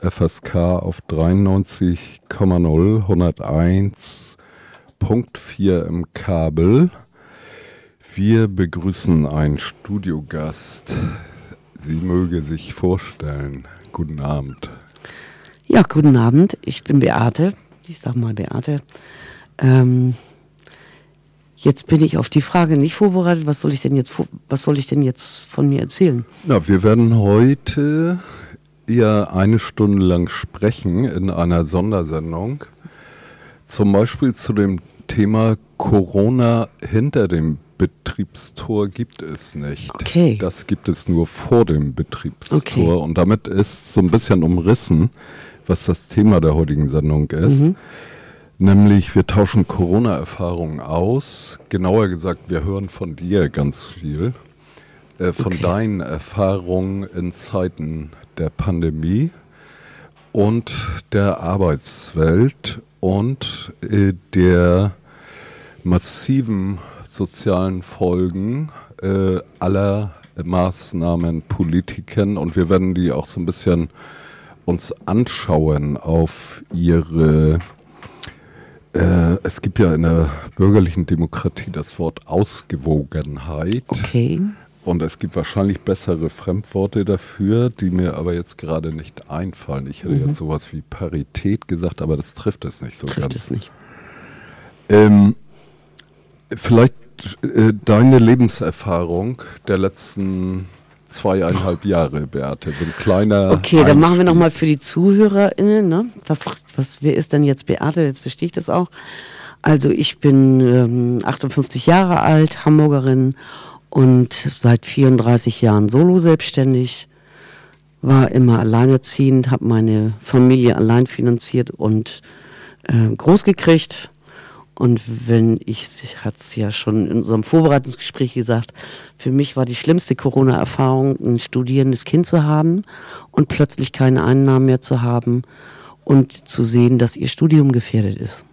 FSK auf 93,0, 101.4 im Kabel. Wir begrüßen einen Studiogast. Sie möge sich vorstellen. Guten Abend. Ja, guten Abend. Ich bin Beate. Ich sag mal Beate. Jetzt bin ich auf die Frage nicht vorbereitet. Was soll ich denn jetzt von mir erzählen? Na, wir werden heute ja eine Stunde lang sprechen in einer Sondersendung. Zum Beispiel zu dem Thema Corona hinter dem Betriebstor gibt es nicht. Okay. Das gibt es nur vor dem Betriebstor. Okay. Und damit ist so ein bisschen umrissen, was das Thema der heutigen Sendung ist. Nämlich, wir tauschen Corona-Erfahrungen aus. Genauer gesagt, wir hören von dir ganz viel. Von deinen Erfahrungen in Zeiten der Pandemie und der Arbeitswelt und der massiven sozialen Folgen aller Maßnahmen, Politiken, und wir werden die auch so ein bisschen uns anschauen auf ihre, es gibt ja in der bürgerlichen Demokratie das Wort Ausgewogenheit. Okay. Und es gibt wahrscheinlich bessere Fremdworte dafür, die mir aber jetzt gerade nicht einfallen. Ich hätte jetzt sowas wie Parität gesagt, aber das trifft es nicht so ganz. Trifft es nicht. Vielleicht deine Lebenserfahrung der letzten 2,5 Jahre, Beate. So ein kleiner Okay, dann machen wir Einstieg. nochmal für die ZuhörerInnen, ne? Wer ist denn jetzt Beate? Jetzt verstehe ich das auch. Also ich bin 58 Jahre alt, Hamburgerin und seit 34 Jahren solo-selbstständig. War immer alleinerziehend, habe meine Familie allein finanziert und groß gekriegt. Und hat es ja schon in unserem Vorbereitungsgespräch gesagt, für mich war die schlimmste Corona-Erfahrung, ein studierendes Kind zu haben und plötzlich keine Einnahmen mehr zu haben und zu sehen, dass ihr Studium gefährdet ist.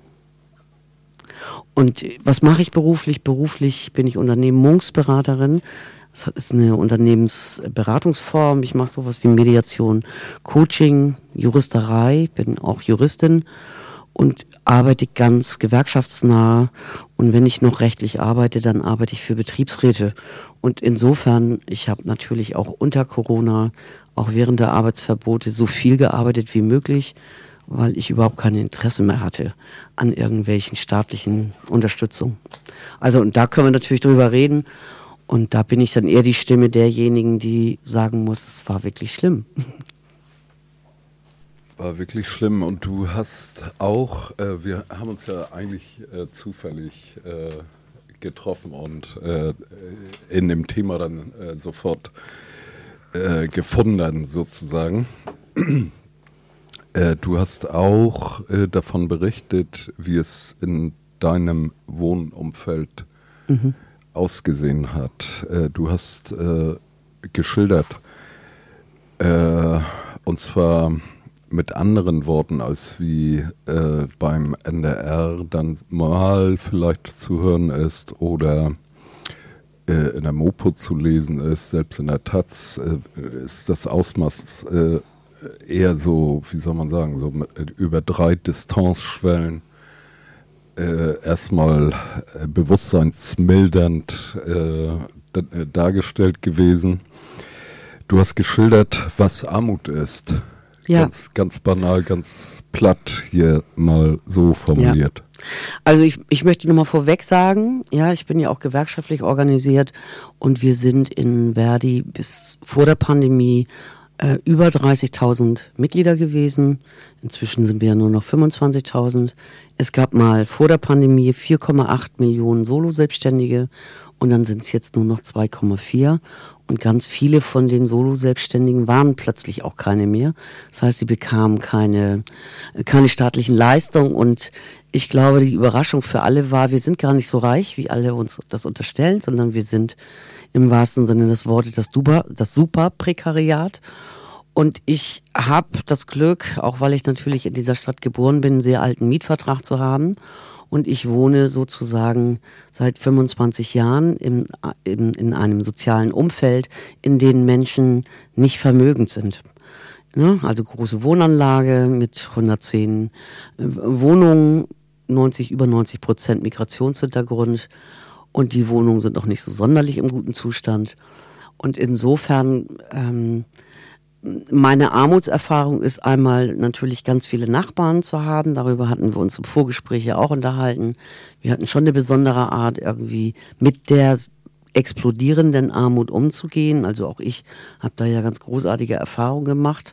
Und was mache ich beruflich? Beruflich bin ich Unternehmensberaterin. Das ist eine Unternehmensberatungsform. Ich mache sowas wie Mediation, Coaching, Juristerei, bin auch Juristin und arbeite ganz gewerkschaftsnah. Und wenn ich noch rechtlich arbeite, dann arbeite ich für Betriebsräte. Und insofern, ich habe natürlich auch unter Corona, auch während der Arbeitsverbote, so viel gearbeitet wie möglich, weil ich überhaupt kein Interesse mehr hatte an irgendwelchen staatlichen Unterstützungen. Also, und da können wir natürlich drüber reden. Und da bin ich dann eher die Stimme derjenigen, die sagen muss, es war wirklich schlimm. War wirklich schlimm. Und du hast auch, wir haben uns ja eigentlich zufällig getroffen und in dem Thema dann sofort gefunden sozusagen. Du hast auch davon berichtet, wie es in deinem Wohnumfeld ausgesehen hat. Du hast geschildert, und zwar mit anderen Worten, als wie beim NDR dann mal vielleicht zu hören ist oder in der Mopo zu lesen ist, selbst in der Taz, ist das Ausmaß eher so, wie soll man sagen, so über 3 Distanzschwellen erstmal bewusstseinsmildernd dargestellt gewesen. Du hast geschildert, was Armut ist. Ja. Ganz banal, ganz platt hier mal so formuliert. Ja. Also ich möchte nochmal vorweg sagen, ja, ich bin ja auch gewerkschaftlich organisiert und wir sind in Verdi bis vor der Pandemie über 30.000 Mitglieder gewesen. Inzwischen sind wir ja nur noch 25.000. Es gab mal vor der Pandemie 4,8 Millionen Solo-Selbstständige und dann sind es jetzt nur noch 2,4. Und ganz viele von den Solo-Selbstständigen waren plötzlich auch keine mehr. Das heißt, sie bekamen keine staatlichen Leistungen. Und ich glaube, die Überraschung für alle war, wir sind gar nicht so reich, wie alle uns das unterstellen, sondern wir sind im wahrsten Sinne des Wortes das Superprekariat. Und ich habe das Glück, auch weil ich natürlich in dieser Stadt geboren bin, einen sehr alten Mietvertrag zu haben. Und ich wohne sozusagen seit 25 Jahren in einem sozialen Umfeld, in dem Menschen nicht vermögend sind. Ne? Also große Wohnanlage mit 110 Wohnungen, über 90% Migrationshintergrund. Und die Wohnungen sind auch nicht so sonderlich im guten Zustand. Und insofern, meine Armutserfahrung ist einmal natürlich ganz viele Nachbarn zu haben. Darüber hatten wir uns im Vorgespräch ja auch unterhalten. Wir hatten schon eine besondere Art, irgendwie mit der explodierenden Armut umzugehen. Also auch ich habe da ja ganz großartige Erfahrungen gemacht.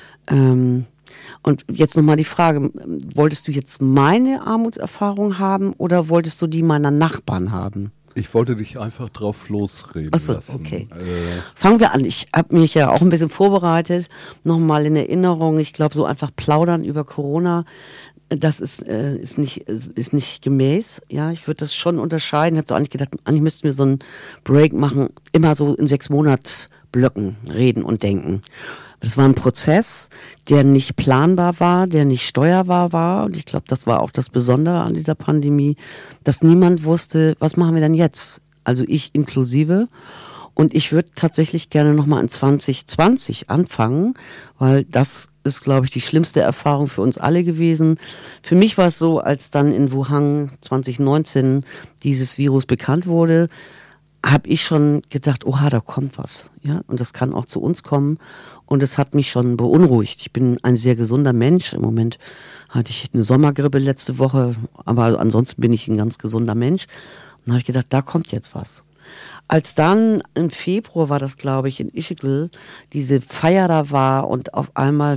Und jetzt nochmal die Frage, wolltest du jetzt meine Armutserfahrung haben oder wolltest du die meiner Nachbarn haben? Ich wollte dich einfach drauf losreden lassen. Okay. Fangen wir an. Ich habe mich ja auch ein bisschen vorbereitet. Nochmal in Erinnerung, ich glaube, so einfach plaudern über Corona, das ist nicht gemäß. Ja, ich würde das schon unterscheiden. Ich habe so eigentlich gedacht, eigentlich müssten wir so einen Break machen, immer so in 6 Monatsblöcken reden und denken. Das war ein Prozess, der nicht planbar war, der nicht steuerbar war. Und ich glaube, das war auch das Besondere an dieser Pandemie, dass niemand wusste, was machen wir denn jetzt? Also ich inklusive. Und ich würde tatsächlich gerne nochmal in 2020 anfangen, weil das ist, glaube ich, die schlimmste Erfahrung für uns alle gewesen. Für mich war es so, als dann in Wuhan 2019 dieses Virus bekannt wurde, habe ich schon gedacht, oha, da kommt was. Ja, und das kann auch zu uns kommen. Und es hat mich schon beunruhigt. Ich bin ein sehr gesunder Mensch. Im Moment hatte ich eine Sommergrippe letzte Woche, aber ansonsten bin ich ein ganz gesunder Mensch. Und da habe ich gedacht, da kommt jetzt was. Als dann im Februar war das, glaube ich, in Ischgl, diese Feier da war und auf einmal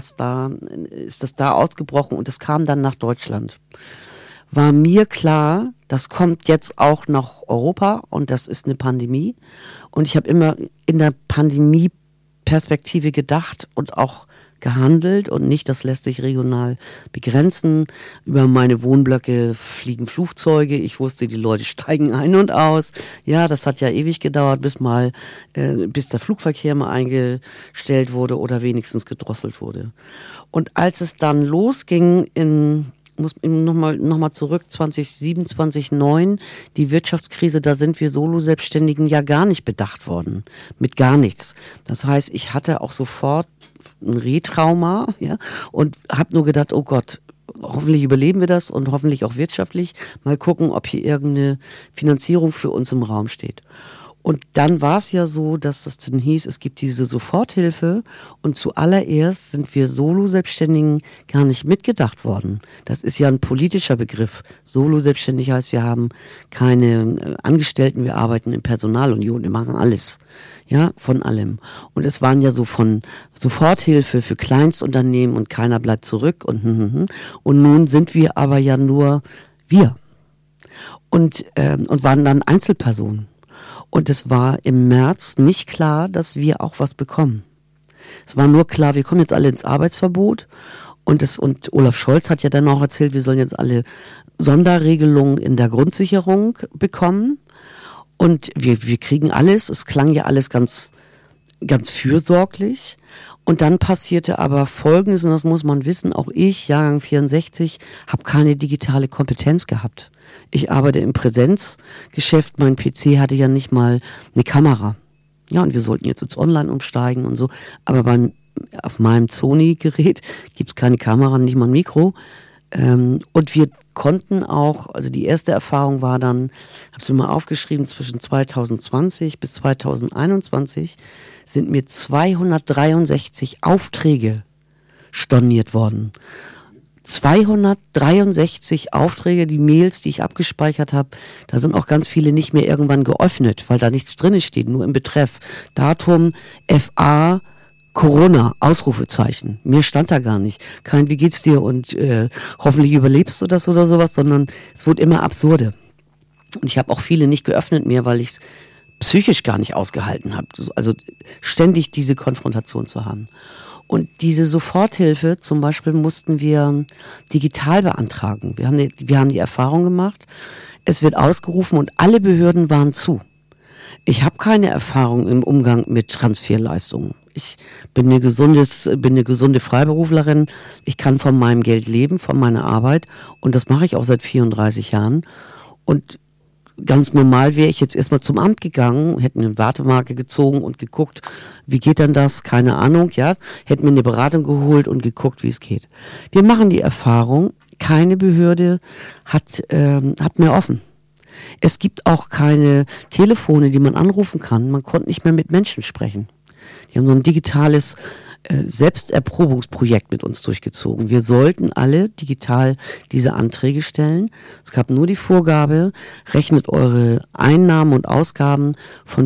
ist das da ausgebrochen und es kam dann nach Deutschland, war mir klar, das kommt jetzt auch nach Europa und das ist eine Pandemie. Und ich habe immer in der Pandemie-Perspektive gedacht und auch gehandelt und nicht, das lässt sich regional begrenzen. Über meine Wohnblöcke fliegen Flugzeuge. Ich wusste, die Leute steigen ein und aus. Ja, das hat ja ewig gedauert, bis der Flugverkehr mal eingestellt wurde oder wenigstens gedrosselt wurde. Und als es dann losging muss nochmal zurück, 2007, 2009, die Wirtschaftskrise, da sind wir Solo-Selbstständigen ja gar nicht bedacht worden. Mit gar nichts. Das heißt, ich hatte auch sofort ein Retrauma, ja, und habe nur gedacht, oh Gott, hoffentlich überleben wir das und hoffentlich auch wirtschaftlich. Mal gucken, ob hier irgendeine Finanzierung für uns im Raum steht. Und dann war es ja so, dass es dann hieß, es gibt diese Soforthilfe und zuallererst sind wir Solo-Selbstständigen gar nicht mitgedacht worden. Das ist ja ein politischer Begriff. Solo-Selbstständig heißt, wir haben keine Angestellten, wir arbeiten in Personalunion, wir machen alles. Ja, von allem. Und es waren ja so von Soforthilfe für Kleinstunternehmen und keiner bleibt zurück und nun sind wir aber ja nur wir und waren dann Einzelpersonen. Und es war im März nicht klar, dass wir auch was bekommen. Es war nur klar, wir kommen jetzt alle ins Arbeitsverbot. Und Olaf Scholz hat ja dann auch erzählt, wir sollen jetzt alle Sonderregelungen in der Grundsicherung bekommen. Und wir kriegen alles. Es klang ja alles ganz, ganz fürsorglich. Und dann passierte aber Folgendes, und das muss man wissen, auch ich, Jahrgang 64, habe keine digitale Kompetenz gehabt. Ich arbeite im Präsenzgeschäft, mein PC hatte ja nicht mal eine Kamera. Ja, und wir sollten jetzt ins Online umsteigen und so. Aber auf meinem Sony-Gerät gibt's keine Kamera, nicht mal ein Mikro. Und wir konnten auch, also die erste Erfahrung war dann, hab's mir mal aufgeschrieben, zwischen 2020 bis 2021 sind mir 263 Aufträge storniert worden. 263 Aufträge, die Mails, die ich abgespeichert habe, da sind auch ganz viele nicht mehr irgendwann geöffnet, weil da nichts drin steht, nur im Betreff. Datum, FA, Corona, Ausrufezeichen. Mehr stand da gar nicht. Kein wie geht's dir und hoffentlich überlebst du das oder sowas, sondern es wurde immer absurde. Und ich habe auch viele nicht geöffnet mehr, weil ich es psychisch gar nicht ausgehalten habe. Also ständig diese Konfrontation zu haben. Und diese Soforthilfe zum Beispiel mussten wir digital beantragen. Wir haben die Erfahrung gemacht, es wird ausgerufen und alle Behörden waren zu. Ich habe keine Erfahrung im Umgang mit Transferleistungen. Ich bin eine gesunde Freiberuflerin. Ich kann von meinem Geld leben, von meiner Arbeit. Und das mache ich auch seit 34 Jahren. Und ganz normal wäre ich jetzt erstmal zum Amt gegangen, hätte eine Wartemarke gezogen und geguckt, wie geht denn das? Keine Ahnung, ja. Hätte mir eine Beratung geholt und geguckt, wie es geht. Wir machen die Erfahrung, keine Behörde hat mehr offen. Es gibt auch keine Telefone, die man anrufen kann. Man konnte nicht mehr mit Menschen sprechen. Die haben so ein digitales Selbsterprobungsprojekt mit uns durchgezogen. Wir sollten alle digital diese Anträge stellen. Es gab nur die Vorgabe, rechnet eure Einnahmen und Ausgaben von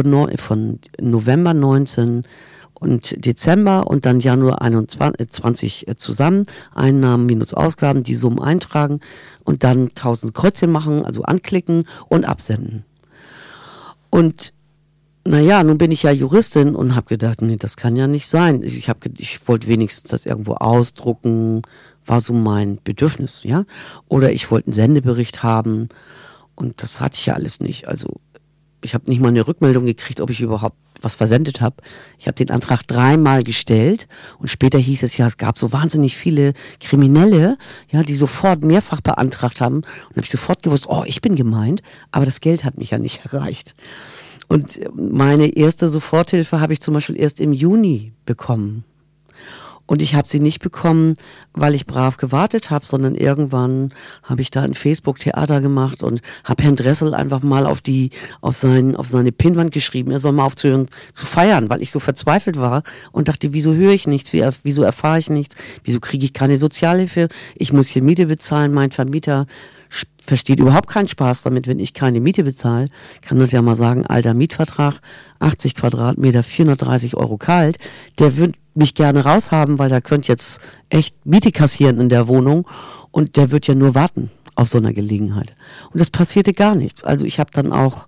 November 19 und Dezember und dann Januar 20 zusammen, Einnahmen minus Ausgaben, die Summen eintragen und dann 1000 Kreuzchen machen, also anklicken und absenden. Und naja, nun bin ich ja Juristin und habe gedacht, nee, das kann ja nicht sein. Ich wollte wenigstens das irgendwo ausdrucken, war so mein Bedürfnis, ja. Oder ich wollte einen Sendebericht haben und das hatte ich ja alles nicht. Also ich habe nicht mal eine Rückmeldung gekriegt, ob ich überhaupt was versendet habe. Ich habe den Antrag 3-mal gestellt und später hieß es ja, es gab so wahnsinnig viele Kriminelle, ja, die sofort mehrfach beantragt haben und habe ich sofort gewusst, oh, ich bin gemeint, aber das Geld hat mich ja nicht erreicht. Und meine erste Soforthilfe habe ich zum Beispiel erst im Juni bekommen. Und ich habe sie nicht bekommen, weil ich brav gewartet habe, sondern irgendwann habe ich da ein Facebook-Theater gemacht und habe Herrn Dressel einfach mal auf seine Pinnwand geschrieben, er soll mal aufzuhören zu feiern, weil ich so verzweifelt war und dachte, wieso höre ich nichts, wieso erfahre ich nichts, wieso kriege ich keine Sozialhilfe, ich muss hier Miete bezahlen, mein Vermieter versteht überhaupt keinen Spaß damit, wenn ich keine Miete bezahle. Ich kann das ja mal sagen, alter Mietvertrag, 80 Quadratmeter, 430 Euro kalt. Der würde mich gerne raushaben, weil der könnte jetzt echt Miete kassieren in der Wohnung und der wird ja nur warten auf so einer Gelegenheit. Und das passierte gar nichts. Also ich habe dann auch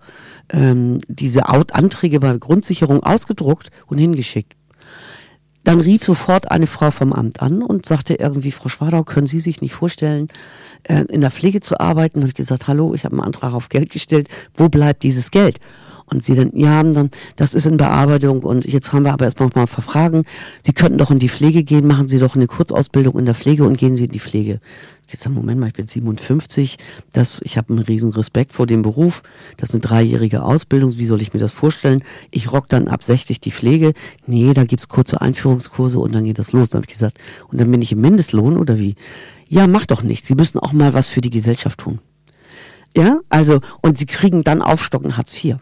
diese Anträge bei Grundsicherung ausgedruckt und hingeschickt. Dann rief sofort eine Frau vom Amt an und sagte irgendwie, Frau Schwadau, können Sie sich nicht vorstellen, in der Pflege zu arbeiten? Und ich gesagt, hallo, ich habe einen Antrag auf Geld gestellt, wo bleibt dieses Geld? Und sie dann, ja, dann, das ist in Bearbeitung und jetzt haben wir aber erst noch mal verfragen, Sie könnten doch in die Pflege gehen, machen Sie doch eine Kurzausbildung in der Pflege und gehen Sie in die Pflege. Ich sage, Moment mal, ich bin 57, ich habe einen riesen Respekt vor dem Beruf, das ist eine 3-jährige Ausbildung, wie soll ich mir das vorstellen? Ich rock dann ab 60 die Pflege, nee, da gibt's kurze Einführungskurse und dann geht das los. Dann habe ich gesagt, und dann bin ich im Mindestlohn oder wie? Ja, mach doch nichts, Sie müssen auch mal was für die Gesellschaft tun. Ja, also, und Sie kriegen dann Aufstocken Hartz IV.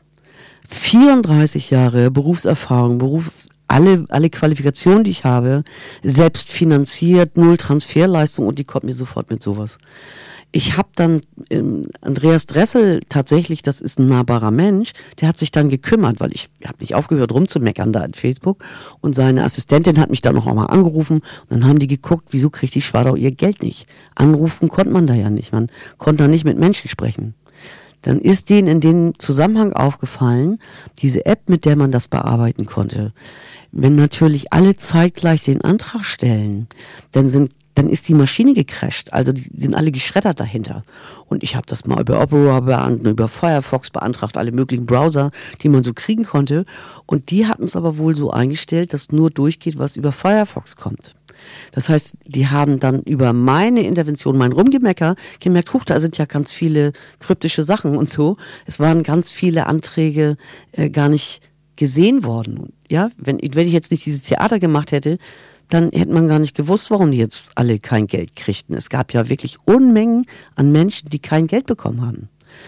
34 Jahre Berufserfahrung, alle Qualifikationen, die ich habe, selbst finanziert, 0 Transferleistung und die kommt mir sofort mit sowas. Ich habe dann Andreas Dressel tatsächlich, das ist ein nahbarer Mensch, der hat sich dann gekümmert, weil ich habe nicht aufgehört rumzumeckern da in Facebook und seine Assistentin hat mich dann noch einmal angerufen und dann haben die geguckt, wieso kriegt die Schwadau ihr Geld nicht? Anrufen konnte man da ja nicht, man konnte da nicht mit Menschen sprechen. Dann ist denen in dem Zusammenhang aufgefallen, diese App, mit der man das bearbeiten konnte. Wenn natürlich alle zeitgleich den Antrag stellen, dann ist die Maschine gecrasht, also die sind alle geschreddert dahinter. Und ich habe das mal über Opera beantragt, über Firefox beantragt, alle möglichen Browser, die man so kriegen konnte. Und die hatten es aber wohl so eingestellt, dass nur durchgeht, was über Firefox kommt. Das heißt, die haben dann über meine Intervention, mein Rumgemecker, gemerkt, huch, da sind ja ganz viele kryptische Sachen und so. Es waren ganz viele Anträge gar nicht gesehen worden. Ja, wenn ich jetzt nicht dieses Theater gemacht hätte, dann hätte man gar nicht gewusst, warum die jetzt alle kein Geld kriegten. Es gab ja wirklich Unmengen an Menschen, die kein Geld bekommen haben.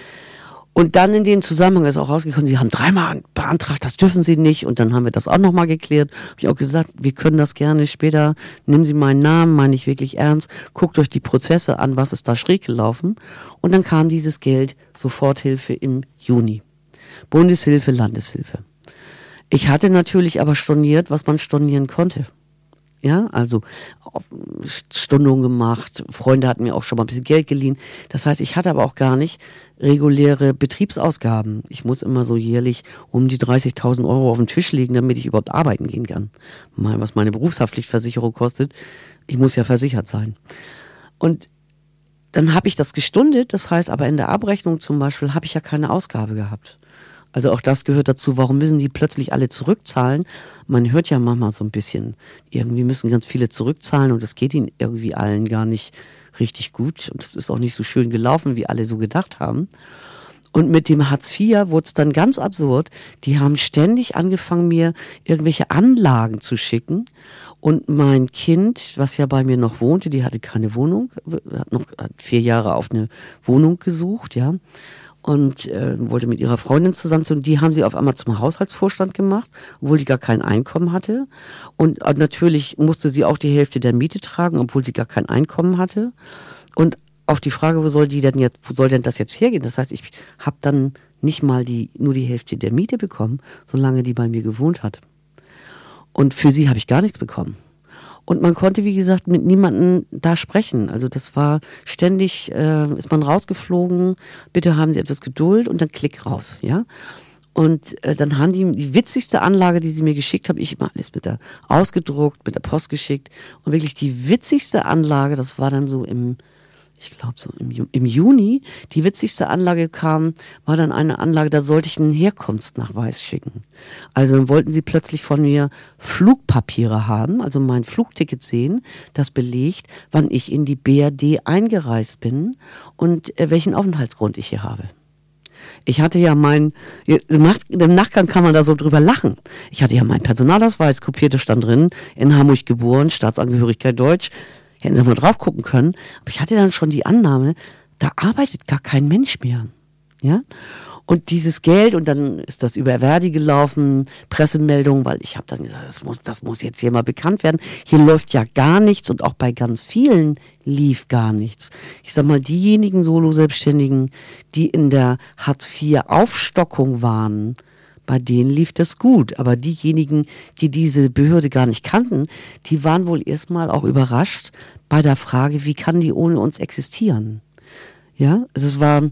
Und dann in dem Zusammenhang ist auch rausgekommen, sie haben 3-mal beantragt, das dürfen sie nicht. Und dann haben wir das auch nochmal geklärt. Habe ich auch gesagt, wir können das gerne später, nehmen Sie meinen Namen, meine ich wirklich ernst, guckt euch die Prozesse an, was ist da schräg gelaufen. Und dann kam dieses Geld, Soforthilfe im Juni. Bundeshilfe, Landeshilfe. Ich hatte natürlich aber storniert, was man stornieren konnte. Ja, also Stundungen gemacht, Freunde hatten mir auch schon mal ein bisschen Geld geliehen. Das heißt, ich hatte aber auch gar nicht reguläre Betriebsausgaben. Ich muss immer so jährlich um die 30.000 Euro auf den Tisch legen, damit ich überhaupt arbeiten gehen kann. Mal, was meine Berufshaftpflichtversicherung kostet. Ich muss ja versichert sein. Und dann habe ich das gestundet, das heißt aber in der Abrechnung zum Beispiel habe ich ja keine Ausgabe gehabt. Also auch das gehört dazu, warum müssen die plötzlich alle zurückzahlen? Man hört ja manchmal so ein bisschen, irgendwie müssen ganz viele zurückzahlen und das geht ihnen irgendwie allen gar nicht richtig gut. Und das ist auch nicht so schön gelaufen, wie alle so gedacht haben. Und mit dem Hartz IV wurde es dann ganz absurd. Die haben ständig angefangen, mir irgendwelche Anlagen zu schicken. Und mein Kind, was ja bei mir noch wohnte, die hatte keine Wohnung, hat 4 Jahre auf eine Wohnung gesucht, ja. Und wollte mit ihrer Freundin zusammenziehen. Die haben sie auf einmal zum Haushaltsvorstand gemacht, obwohl die gar kein Einkommen hatte. Und natürlich musste sie auch die Hälfte der Miete tragen, obwohl sie gar kein Einkommen hatte. Und auf die Frage, wo soll denn das jetzt hergehen? Das heißt, ich habe dann nicht mal nur die Hälfte der Miete bekommen, solange die bei mir gewohnt hat. Und für sie habe ich gar nichts bekommen. Und man konnte, wie gesagt, mit niemandem da sprechen. Also das war ständig, ist man rausgeflogen, bitte haben Sie etwas Geduld und dann klick raus, ja. Und dann haben die witzigste Anlage, die sie mir geschickt haben, ich immer alles mit der ausgedruckt, mit der Post geschickt. Und wirklich die witzigste Anlage, das war dann so im Juni, die witzigste Anlage war dann eine Anlage, da sollte ich einen Herkunftsnachweis schicken. Also dann wollten sie plötzlich von mir Flugpapiere haben, also mein Flugticket sehen, das belegt, wann ich in die BRD eingereist bin und welchen Aufenthaltsgrund ich hier habe. Ich hatte ja im Nachgang kann man da so drüber lachen. Ich hatte ja meinen Personalausweis kopiert, da stand drin, in Hamburg geboren, Staatsangehörigkeit Deutsch. Hätten sie mal drauf gucken können. Aber ich hatte dann schon die Annahme, da arbeitet gar kein Mensch mehr. Ja? Und dieses Geld, und dann ist das über Verdi gelaufen, Pressemeldung, weil ich habe dann gesagt, das muss jetzt hier mal bekannt werden. Hier läuft ja gar nichts und auch bei ganz vielen lief gar nichts. Ich sag mal, diejenigen Solo-Selbstständigen, die in der Hartz-IV-Aufstockung waren, bei denen lief das gut. Aber diejenigen, die diese Behörde gar nicht kannten, die waren wohl erstmal auch überrascht bei der Frage, wie kann die ohne uns existieren? Ja, es war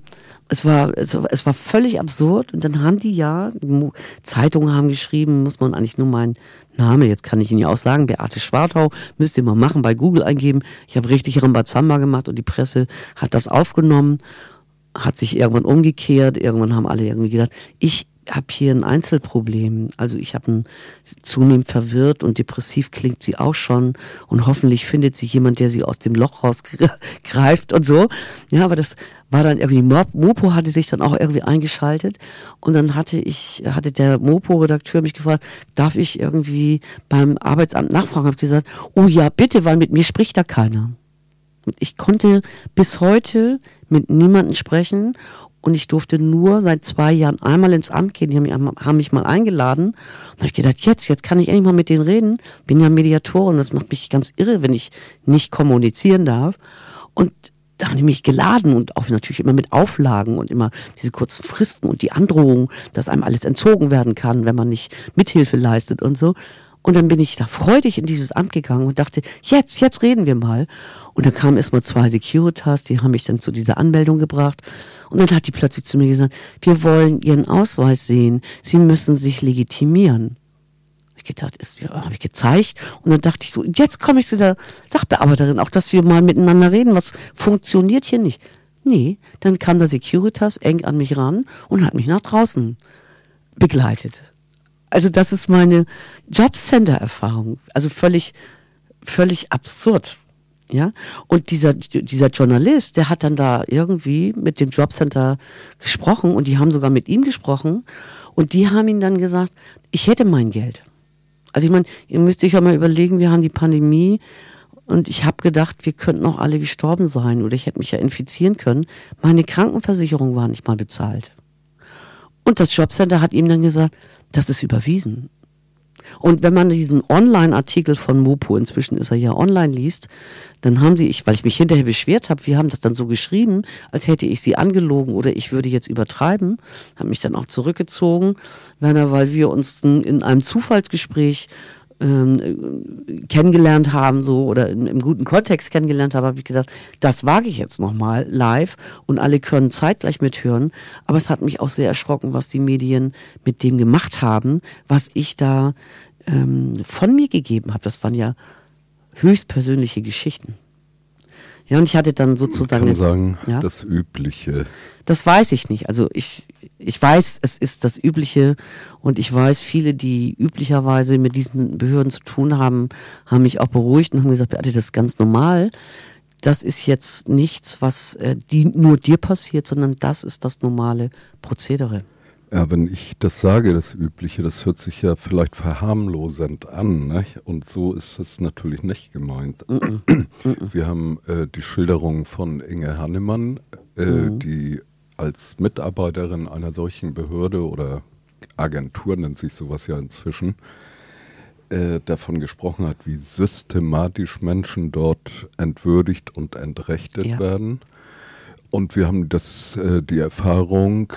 völlig absurd. Und dann haben die Zeitungen haben geschrieben, muss man eigentlich nur meinen Namen, jetzt kann ich Ihnen ja auch sagen, Beate Schwartau, müsst ihr mal machen, bei Google eingeben. Ich habe richtig Rambazamba gemacht und die Presse hat das aufgenommen, hat sich irgendwann umgekehrt. Irgendwann haben alle irgendwie gedacht, ich habe hier ein Einzelproblem. Also ich habe zunehmend verwirrt und depressiv klingt sie auch schon und hoffentlich findet sie jemand, der sie aus dem Loch rausgreift und so. Ja, aber das war dann irgendwie, Mopo hatte sich dann auch irgendwie eingeschaltet und dann hatte der Mopo-Redakteur mich gefragt, darf ich irgendwie beim Arbeitsamt nachfragen? Habe ich gesagt, oh ja, bitte, weil mit mir spricht da keiner. Ich konnte bis heute mit niemandem sprechen. Und ich durfte nur seit 2 Jahren einmal ins Amt gehen. Die haben mich mal eingeladen. Und da habe ich gedacht, jetzt kann ich endlich mal mit denen reden. Bin ja Mediatorin. Das macht mich ganz irre, wenn ich nicht kommunizieren darf. Und da haben die mich geladen und auch natürlich immer mit Auflagen und immer diese kurzen Fristen und die Androhung, dass einem alles entzogen werden kann, wenn man nicht Mithilfe leistet und so. Und dann bin ich da freudig in dieses Amt gegangen und dachte, jetzt reden wir mal. Und dann kamen erstmal 2 Securitas, die haben mich dann zu dieser Anmeldung gebracht. Und dann hat die plötzlich zu mir gesagt, wir wollen Ihren Ausweis sehen, Sie müssen sich legitimieren. Ich gedacht, habe ich gezeigt. Und dann dachte ich so, jetzt komme ich zu der Sachbearbeiterin, auch dass wir mal miteinander reden, was funktioniert hier nicht. Nee, dann kam der Securitas eng an mich ran und hat mich nach draußen begleitet. Also das ist meine Jobcenter-Erfahrung. Also völlig absurd. Ja, und dieser Journalist, der hat dann da irgendwie mit dem Jobcenter gesprochen und die haben sogar mit ihm gesprochen und die haben ihm dann gesagt, ich hätte mein Geld. Also ich meine, ihr müsst euch ja mal überlegen, wir haben die Pandemie und ich habe gedacht, wir könnten auch alle gestorben sein oder ich hätte mich ja infizieren können. Meine Krankenversicherung war nicht mal bezahlt. Und das Jobcenter hat ihm dann gesagt, das ist überwiesen. Und wenn man diesen Online-Artikel von Mopo, inzwischen ist er ja online, liest, dann haben sie, weil ich mich hinterher beschwert habe, wir haben das dann so geschrieben, als hätte ich sie angelogen oder ich würde jetzt übertreiben, habe mich dann auch zurückgezogen, weil wir uns in einem Zufallsgespräch kennengelernt haben, so, oder im guten Kontext kennengelernt haben, habe ich gesagt, das wage ich jetzt nochmal live und alle können zeitgleich mithören. Aber es hat mich auch sehr erschrocken, was die Medien mit dem gemacht haben, was ich da von mir gegeben habe. Das waren ja höchstpersönliche Geschichten. Ja, und ich hatte dann sozusagen... Ich kann sagen, ja? Das Übliche. Das weiß ich nicht. Also ich weiß, es ist das Übliche und ich weiß, viele, die üblicherweise mit diesen Behörden zu tun haben, haben mich auch beruhigt und haben gesagt, das ist ganz normal. das ist jetzt nichts, was nur dir passiert, sondern das ist das normale Prozedere. Ja, wenn ich das sage, das Übliche, das hört sich ja vielleicht verharmlosend an, ne? Und so ist es natürlich nicht gemeint. Wir haben die Schilderung von Inge Hannemann, die als Mitarbeiterin einer solchen Behörde oder Agentur, nennt sich sowas ja inzwischen, davon gesprochen hat, wie systematisch Menschen dort entwürdigt und entrechtet werden. Und wir haben die Erfahrung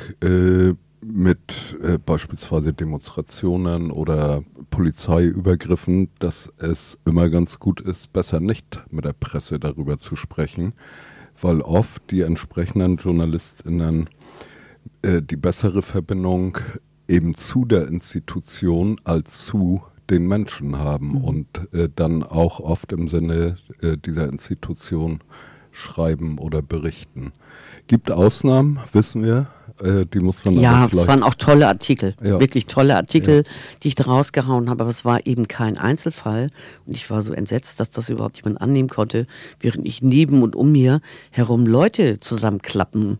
mit beispielsweise Demonstrationen oder Polizeiübergriffen, dass es immer ganz gut ist, besser nicht mit der Presse darüber zu sprechen, weil oft die entsprechenden JournalistInnen die bessere Verbindung eben zu der Institution als zu den Menschen haben und dann auch oft im Sinne dieser Institution schreiben oder berichten. Gibt Ausnahmen, wissen wir, die muss man ja, es waren auch tolle Artikel, wirklich tolle Artikel, die ich da rausgehauen habe, aber es war eben kein Einzelfall und ich war so entsetzt, dass das überhaupt jemand annehmen konnte, während ich neben und um mir herum Leute zusammenklappen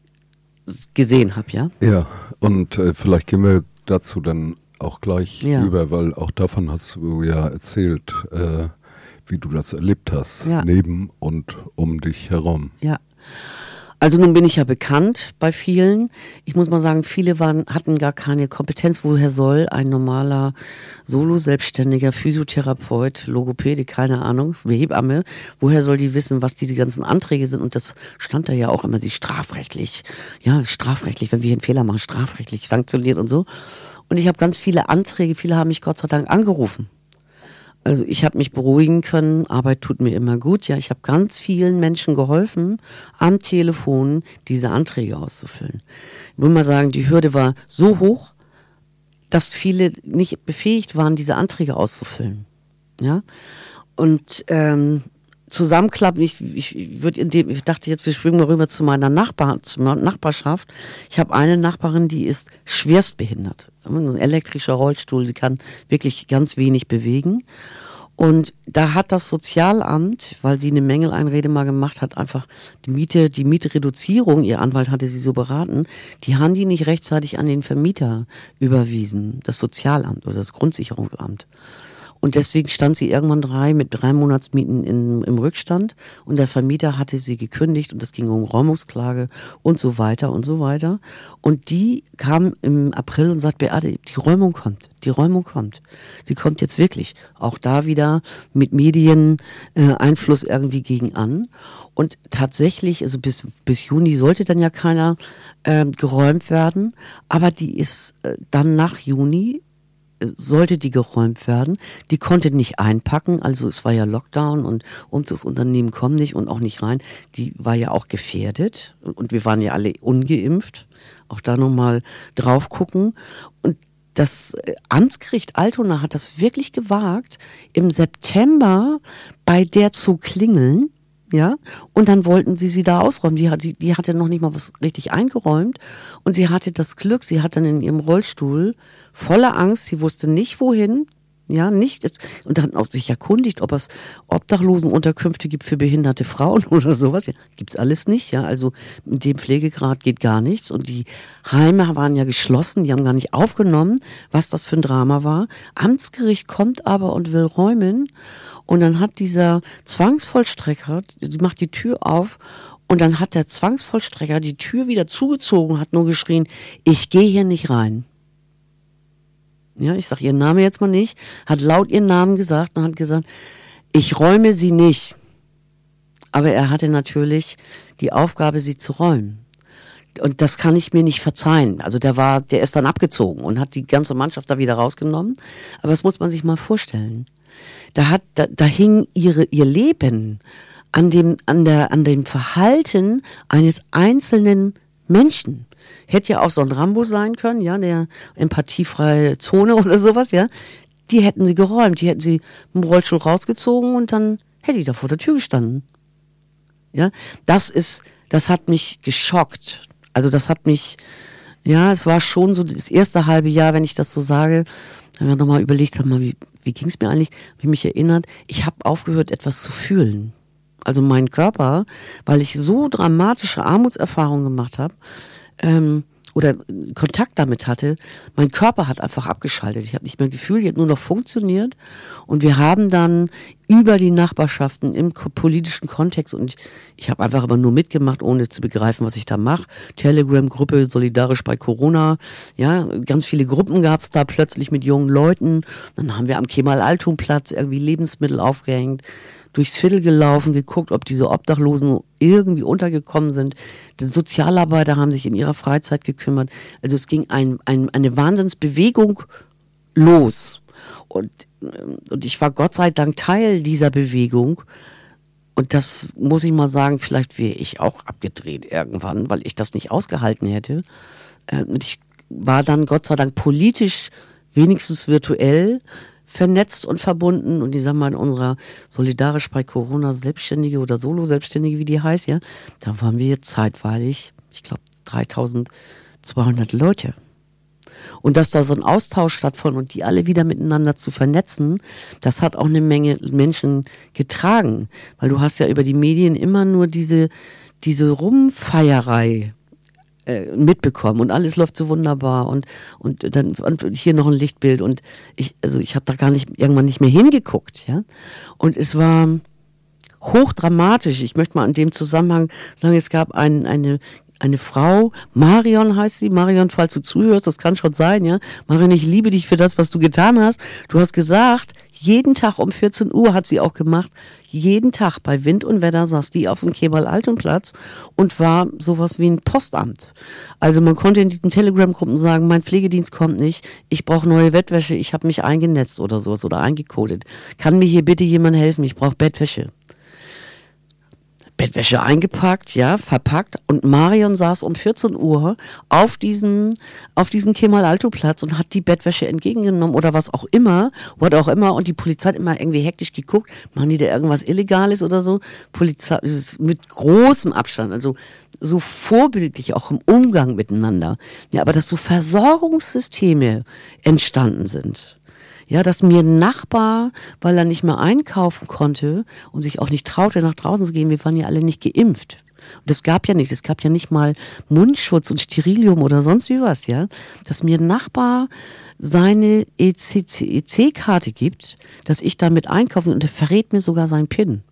gesehen habe, ja. Ja, und vielleicht gehen wir dazu dann auch gleich über, weil auch davon hast du ja erzählt, wie du das erlebt hast, neben und um dich herum. Ja. Also nun bin ich ja bekannt bei vielen. Ich muss mal sagen, viele hatten gar keine Kompetenz. Woher soll ein normaler Solo-Selbstständiger Physiotherapeut, Logopäde, keine Ahnung, Hebamme, woher soll die wissen, was diese ganzen Anträge sind? Und das stand da ja auch immer, sie strafrechtlich, wenn wir einen Fehler machen, strafrechtlich sanktioniert und so. Und ich habe ganz viele Anträge, viele haben mich Gott sei Dank angerufen. Also ich habe mich beruhigen können, Arbeit tut mir immer gut. Ja, ich habe ganz vielen Menschen geholfen, am Telefon diese Anträge auszufüllen. Ich will mal sagen, die Hürde war so hoch, dass viele nicht befähigt waren, diese Anträge auszufüllen. Ja, und zusammenklappen, ich dachte jetzt, wir schwimmen rüber zu meiner Nachbarschaft. Ich habe eine Nachbarin, die ist schwerstbehindert. Ein elektrischer Rollstuhl, sie kann wirklich ganz wenig bewegen. Und da hat das Sozialamt, weil sie eine Mängeleinrede mal gemacht hat, einfach die Mietreduzierung, ihr Anwalt hatte sie so beraten, die haben die nicht rechtzeitig an den Vermieter überwiesen, das Sozialamt oder das Grundsicherungsamt. Und deswegen stand sie irgendwann mit 3 Monatsmieten im Rückstand und der Vermieter hatte sie gekündigt und es ging um Räumungsklage und so weiter und so weiter. Und die kam im April und sagt, Beate, die Räumung kommt. Sie kommt jetzt wirklich. Auch da wieder mit Medieneinfluss irgendwie gegen an. Und tatsächlich, also bis Juni sollte dann ja keiner geräumt werden, aber die ist dann nach Juni sollte die geräumt werden. Die konnte nicht einpacken, also es war ja Lockdown und Umzugsunternehmen kommen nicht und auch nicht rein. Die war ja auch gefährdet und wir waren ja alle ungeimpft. Auch da nochmal drauf gucken. Und das Amtsgericht Altona hat das wirklich gewagt, im September bei der zu klingeln. Ja, und dann wollten sie da ausräumen. Die hatte noch nicht mal was richtig eingeräumt. Und sie hatte das Glück, sie hat dann in ihrem Rollstuhl voller Angst, sie wusste nicht wohin, ja, nicht, und dann auch sich erkundigt, ob es Obdachlosenunterkünfte gibt für behinderte Frauen oder sowas. Ja, gibt's alles nicht, ja, also mit dem Pflegegrad geht gar nichts. Und die Heime waren ja geschlossen, die haben gar nicht aufgenommen, was das für ein Drama war. Amtsgericht kommt aber und will räumen. Und dann hat dieser Zwangsvollstrecker, sie macht die Tür auf und dann hat der Zwangsvollstrecker die Tür wieder zugezogen, hat nur geschrien, ich gehe hier nicht rein. Ja, ich sage ihren Namen jetzt mal nicht, hat laut ihren Namen gesagt und hat gesagt, ich räume sie nicht. Aber er hatte natürlich die Aufgabe, sie zu räumen. Und das kann ich mir nicht verzeihen. Also der ist dann abgezogen und hat die ganze Mannschaft da wieder rausgenommen. Aber das muss man sich mal vorstellen. Da hing ihr Leben an dem Verhalten eines einzelnen Menschen. Hätte ja auch so ein Rambo sein können, ja, der empathiefreie Zone oder sowas, ja. Die hätten sie geräumt, die hätten sie im Rollstuhl rausgezogen und dann hätte die da vor der Tür gestanden. Ja, das hat mich geschockt. Also das hat mich, ja, es war schon so das erste halbe Jahr, wenn ich das so sage, haben wir nochmal überlegt, sag mal, wie ging es mir eigentlich? Habe ich mich erinnert, ich habe aufgehört, etwas zu fühlen. also mein Körper, weil ich so dramatische Armutserfahrungen gemacht habe, oder Kontakt damit hatte, mein Körper hat einfach abgeschaltet. Ich habe nicht mehr gefühlt, ich habe nur noch funktioniert. Und wir haben dann über die Nachbarschaften im politischen Kontext, und ich habe einfach aber nur mitgemacht, ohne zu begreifen, was ich da mache. Telegram-Gruppe, solidarisch bei Corona. Ja, ganz viele Gruppen gab es da plötzlich mit jungen Leuten. Dann haben wir am Kemal-Altum-Platz irgendwie Lebensmittel aufgehängt, durchs Viertel gelaufen, geguckt, ob diese Obdachlosen irgendwie untergekommen sind. Die Sozialarbeiter haben sich in ihrer Freizeit gekümmert. Also es ging eine Wahnsinnsbewegung los. Und ich war Gott sei Dank Teil dieser Bewegung. Und das muss ich mal sagen, vielleicht wäre ich auch abgedreht irgendwann, weil ich das nicht ausgehalten hätte. Und ich war dann Gott sei Dank politisch, wenigstens virtuell, vernetzt und verbunden. Und ich sag mal, in unserer solidarisch bei Corona Selbstständige oder Solo-Selbstständige, wie die heißt, ja, da waren wir zeitweilig, ich glaube, 3200 Leute. Und dass da so ein Austausch stattfand und die alle wieder miteinander zu vernetzen, das hat auch eine Menge Menschen getragen. Weil du hast ja über die Medien immer nur diese Rumfeierei mitbekommen und alles läuft so wunderbar und dann und hier noch ein Lichtbild und ich habe da irgendwann nicht mehr hingeguckt, ja. Und es war hochdramatisch. Ich möchte mal in dem Zusammenhang sagen, es gab eine Frau, Marion heißt sie. Marion, falls du zuhörst, das kann schon sein, ja. Marion, ich liebe dich für das, was du getan hast. Du hast gesagt, jeden Tag um 14 Uhr hat sie auch gemacht, jeden Tag bei Wind und Wetter saß die auf dem Kemal-Altum-Platz und war sowas wie ein Postamt. Also man konnte in diesen Telegram-Gruppen sagen, mein Pflegedienst kommt nicht, ich brauche neue Bettwäsche, ich habe mich eingenetzt oder sowas oder eingecodet. Kann mir hier bitte jemand helfen, ich brauche Bettwäsche. Bettwäsche eingepackt, ja, verpackt und Marion saß um 14 Uhr auf diesen Kemal-Altum-Platz und hat die Bettwäsche entgegengenommen oder was auch immer und die Polizei hat immer irgendwie hektisch geguckt, machen die da irgendwas Illegales oder so? Polizei mit großem Abstand, also so vorbildlich auch im Umgang miteinander. Ja, aber dass so Versorgungssysteme entstanden sind. Ja, dass mir ein Nachbar, weil er nicht mehr einkaufen konnte und sich auch nicht traute, nach draußen zu gehen, wir waren ja alle nicht geimpft. Und das gab ja nichts, es gab ja nicht mal Mundschutz und Sterilium oder sonst wie was, ja. Dass mir ein Nachbar seine EC-Karte gibt, dass ich damit einkaufe und er verrät mir sogar seinen PIN.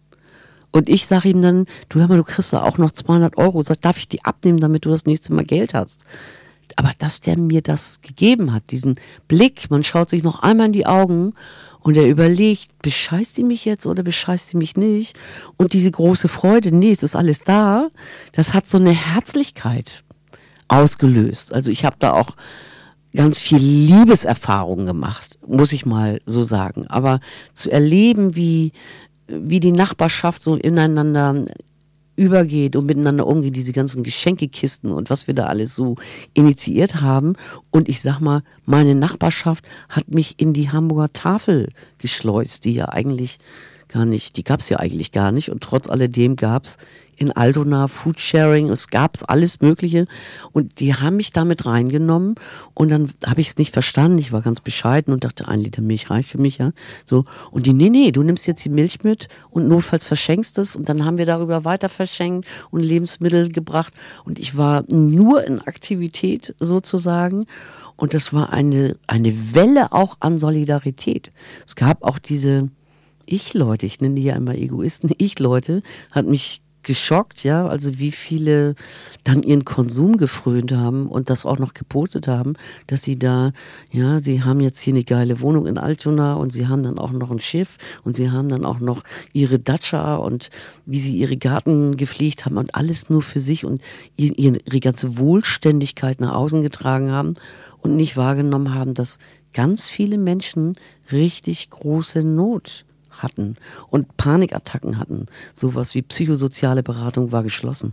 Und ich sage ihm dann, du hör mal, du kriegst da auch noch 200 €, sag, darf ich die abnehmen, damit du das nächste Mal Geld hast? Aber dass der mir das gegeben hat, diesen Blick, man schaut sich noch einmal in die Augen und er überlegt, bescheißt die mich jetzt oder bescheißt die mich nicht? Und diese große Freude, nee, es ist alles da, das hat so eine Herzlichkeit ausgelöst. Also ich habe da auch ganz viel Liebeserfahrung gemacht, muss ich mal so sagen. Aber zu erleben, wie die Nachbarschaft so ineinander übergeht und miteinander umgeht, diese ganzen Geschenkekisten und was wir da alles so initiiert haben. Und ich sag mal, meine Nachbarschaft hat mich in die Hamburger Tafel geschleust, die ja eigentlich gar nicht, die gab's ja eigentlich gar nicht. Und trotz alledem gab's in Altona Foodsharing, es gab's alles Mögliche. Und die haben mich damit reingenommen. Und dann habe ich es nicht verstanden. Ich war ganz bescheiden und dachte, 1 Liter Milch reicht für mich, ja. So. Und die, nee, du nimmst jetzt die Milch mit und notfalls verschenkst es. Und dann haben wir darüber weiter verschenkt und Lebensmittel gebracht. Und ich war nur in Aktivität sozusagen. Und das war eine Welle auch an Solidarität. Es gab auch diese Ich-Leute, ich nenne die ja immer Egoisten, Ich-Leute, hat mich geschockt, ja, also wie viele dann ihren Konsum gefrönt haben und das auch noch gepostet haben, dass sie da, ja, sie haben jetzt hier eine geile Wohnung in Altona und sie haben dann auch noch ein Schiff und sie haben dann auch noch ihre Datscha und wie sie ihre Garten gepflegt haben und alles nur für sich und ihre ganze Wohlständigkeit nach außen getragen haben und nicht wahrgenommen haben, dass ganz viele Menschen richtig große Not hatten und Panikattacken hatten. Sowas wie psychosoziale Beratung war geschlossen.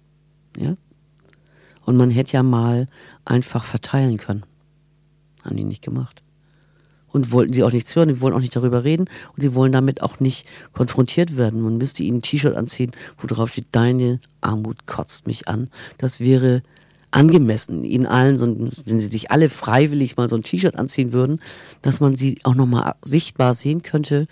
Ja? Und man hätte ja mal einfach verteilen können. Haben die nicht gemacht. Und wollten sie auch nichts hören, die wollen auch nicht darüber reden und sie wollen damit auch nicht konfrontiert werden. Man müsste ihnen ein T-Shirt anziehen, wo drauf steht, deine Armut kotzt mich an. Das wäre angemessen, ihnen allen, wenn sie sich alle freiwillig mal so ein T-Shirt anziehen würden, dass man sie auch nochmal sichtbar sehen könnte,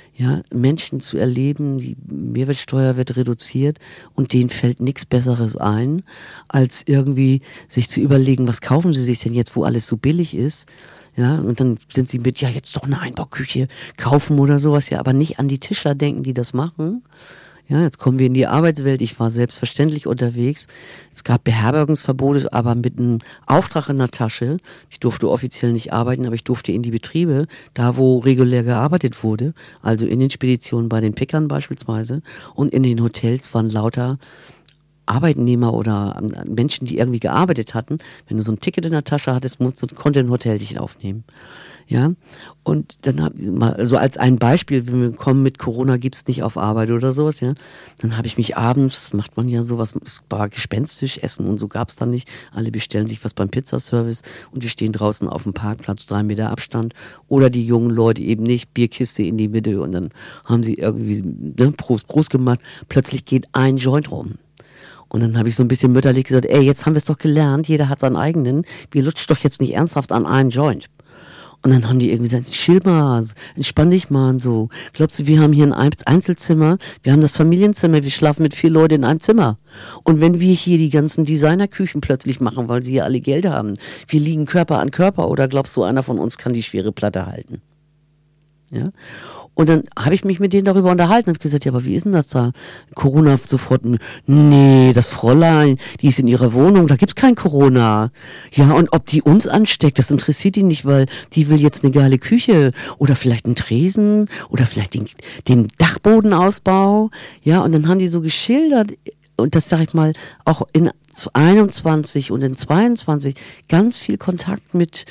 Ja, Menschen zu erleben, die Mehrwertsteuer wird reduziert und denen fällt nichts Besseres ein, als irgendwie sich zu überlegen, was kaufen sie sich denn jetzt, wo alles so billig ist. Ja, und dann sind sie mit, ja, jetzt doch eine Einbauküche kaufen oder sowas, ja, aber nicht an die Tischler denken, die das machen. Ja, jetzt kommen wir in die Arbeitswelt. Ich war selbstverständlich unterwegs. Es gab Beherbergungsverbote, aber mit einem Auftrag in der Tasche. Ich durfte offiziell nicht arbeiten, aber ich durfte in die Betriebe, da wo regulär gearbeitet wurde, also in den Speditionen bei den Pickern beispielsweise, und in den Hotels waren lauter Arbeitnehmer oder Menschen, die irgendwie gearbeitet hatten. Wenn du so ein Ticket in der Tasche hattest, konnte ein Hotel dich aufnehmen. Ja, und dann habe ich mal, so als ein Beispiel, wenn wir kommen mit Corona gibt's nicht auf Arbeit oder sowas, ja, dann habe ich mich abends, macht man ja sowas, es war gespenstisch, Essen und so gab's dann nicht. Alle bestellen sich was beim Pizzaservice und wir stehen draußen auf dem Parkplatz, 3 Meter Abstand. Oder die jungen Leute eben nicht, Bierkiste in die Mitte und dann haben sie irgendwie, ne, Prost gemacht. Plötzlich geht ein Joint rum. Und dann habe ich so ein bisschen mütterlich gesagt, ey, jetzt haben wir es doch gelernt, jeder hat seinen eigenen, wir lutschen doch jetzt nicht ernsthaft an einen Joint. Und dann haben die irgendwie gesagt, chill mal, entspann dich mal und so. Glaubst du, wir haben hier ein Einzelzimmer, wir haben das Familienzimmer, wir schlafen mit 4 Leuten in einem Zimmer. Und wenn wir hier die ganzen Designerküchen plötzlich machen, weil sie hier alle Geld haben, wir liegen Körper an Körper, oder glaubst du, einer von uns kann die schwere Platte halten? Ja. Und dann habe ich mich mit denen darüber unterhalten und gesagt, ja, aber wie ist denn das da? Corona sofort, nee, das Fräulein, die ist in ihrer Wohnung, da gibt's kein Corona. Ja, und ob die uns ansteckt, das interessiert die nicht, weil die will jetzt eine geile Küche oder vielleicht einen Tresen oder vielleicht den Dachbodenausbau. Ja, und dann haben die so geschildert, und das sage ich mal, auch in 21 und in 22 ganz viel Kontakt mit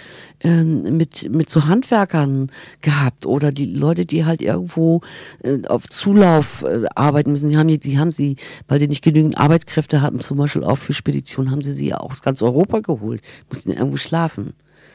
so Handwerkern gehabt oder die Leute, die halt irgendwo auf Zulauf arbeiten müssen. Die haben sie, weil sie nicht genügend Arbeitskräfte hatten, zum Beispiel auch für Speditionen, haben sie auch aus ganz Europa geholt, mussten irgendwo schlafen.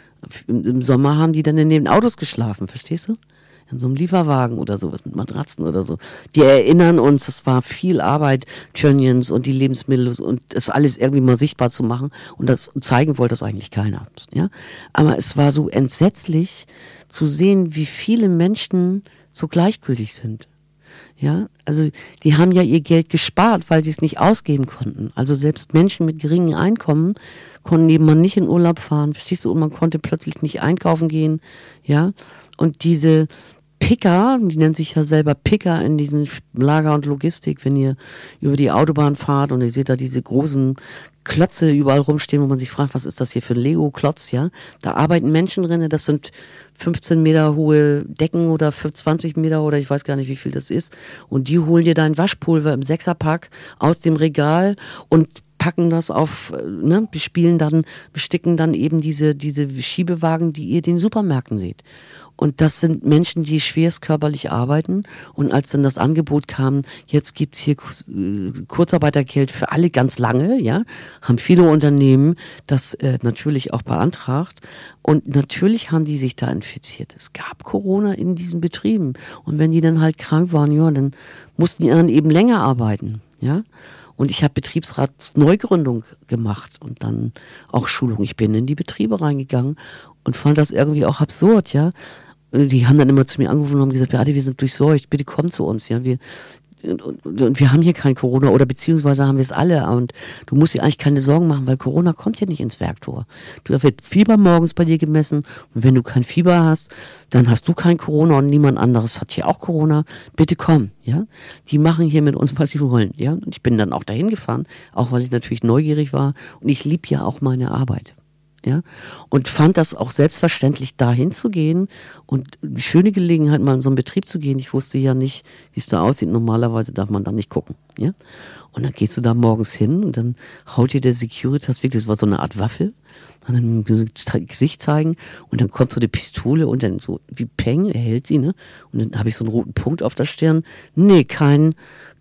Im Sommer haben die dann in den Autos geschlafen, verstehst du? In so einem Lieferwagen oder sowas mit Matratzen oder so. Wir erinnern uns, es war viel Arbeit, Tönnies und die Lebensmittel und das alles irgendwie mal sichtbar zu machen, und das zeigen wollte das eigentlich keiner. Ja? Aber es war so entsetzlich zu sehen, wie viele Menschen so gleichgültig sind. Ja, also die haben ja ihr Geld gespart, weil sie es nicht ausgeben konnten. Also selbst Menschen mit geringem Einkommen konnten nebenan nicht in Urlaub fahren, verstehst du, und man konnte plötzlich nicht einkaufen gehen, ja. Und diese Picker, die nennen sich ja selber Picker in diesen Lager und Logistik, wenn ihr über die Autobahn fahrt und ihr seht da diese großen Klötze überall rumstehen, wo man sich fragt, was ist das hier für ein Lego-Klotz, ja? Da arbeiten Menschen drin, das sind 15 Meter hohe Decken oder 20 Meter oder ich weiß gar nicht, wie viel das ist. Und die holen dir dein Waschpulver im 6er-Pack aus dem Regal und packen das auf, ne, besticken dann eben diese Schiebewagen, die ihr in den Supermärkten seht. Und das sind Menschen, die schwerst körperlich arbeiten. Und als dann das Angebot kam, jetzt gibt's hier Kurzarbeitergeld für alle ganz lange, ja, haben viele Unternehmen das natürlich auch beantragt. Und natürlich haben die sich da infiziert. Es gab Corona in diesen Betrieben. Und wenn die dann halt krank waren, ja, dann mussten die dann eben länger arbeiten, ja. Und ich habe Betriebsratsneugründung gemacht und dann auch Schulung. Ich bin in die Betriebe reingegangen und fand das irgendwie auch absurd, ja. Die haben dann immer zu mir angerufen und haben gesagt, Beate, wir sind durchseucht, bitte komm zu uns, ja. Und wir haben hier kein Corona oder beziehungsweise haben wir es alle und du musst dir eigentlich keine Sorgen machen, weil Corona kommt ja nicht ins Werktor. Da wird Fieber morgens bei dir gemessen und wenn du kein Fieber hast, dann hast du kein Corona und niemand anderes hat hier auch Corona. Bitte komm, ja. Die machen hier mit uns, was sie wollen, ja. Und ich bin dann auch dahin gefahren, auch weil ich natürlich neugierig war und ich liebe ja auch meine Arbeit. Ja, und fand das auch selbstverständlich, da hinzugehen und eine schöne Gelegenheit, mal in so einen Betrieb zu gehen. Ich wusste ja nicht, wie es da aussieht. Normalerweise darf man da nicht gucken. Ja, und dann gehst du da morgens hin und dann haut dir der Securitas wirklich, das war so eine Art Waffe, und dann Gesicht zeigen und dann kommt so eine Pistole und dann so wie Peng, er hält sie, ne? Und dann habe ich so einen roten Punkt auf der Stirn. Nee, kein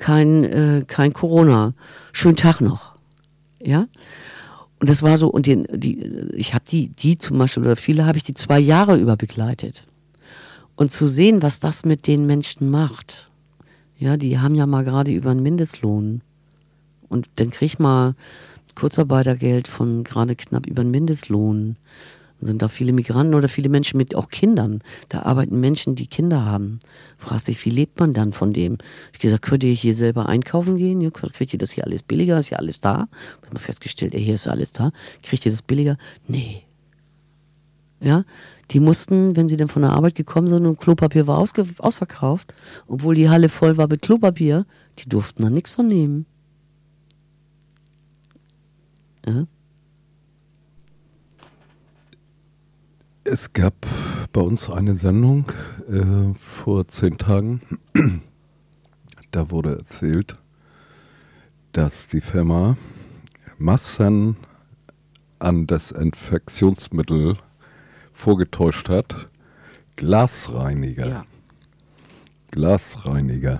Corona. Schönen Tag noch. Ja. Und das war so, und ich habe die zum Beispiel, oder viele habe ich die 2 Jahre über begleitet. Und zu sehen, was das mit den Menschen macht. Ja, die haben ja mal gerade über einen Mindestlohn. Und dann krieg mal Kurzarbeitergeld von gerade knapp über einen Mindestlohn. Dann sind da viele Migranten oder viele Menschen mit auch Kindern. Da arbeiten Menschen, die Kinder haben. Fragst dich, wie lebt man dann von dem? Ich gesagt, könnt ihr hier selber einkaufen gehen? Ja, kriegt ihr das hier alles billiger? Ist ja alles da? Ich habe festgestellt, hier ist alles da. Kriegt ihr das billiger? Nee. Ja, die mussten, wenn sie dann von der Arbeit gekommen sind und Klopapier war ausverkauft, obwohl die Halle voll war mit Klopapier, die durften da nichts von nehmen. Ja. Es gab bei uns eine Sendung vor 10 Tagen, da wurde erzählt, dass die Firma Massen an Desinfektionsmittel vorgetäuscht hat. Glasreiniger. Ja. Glasreiniger.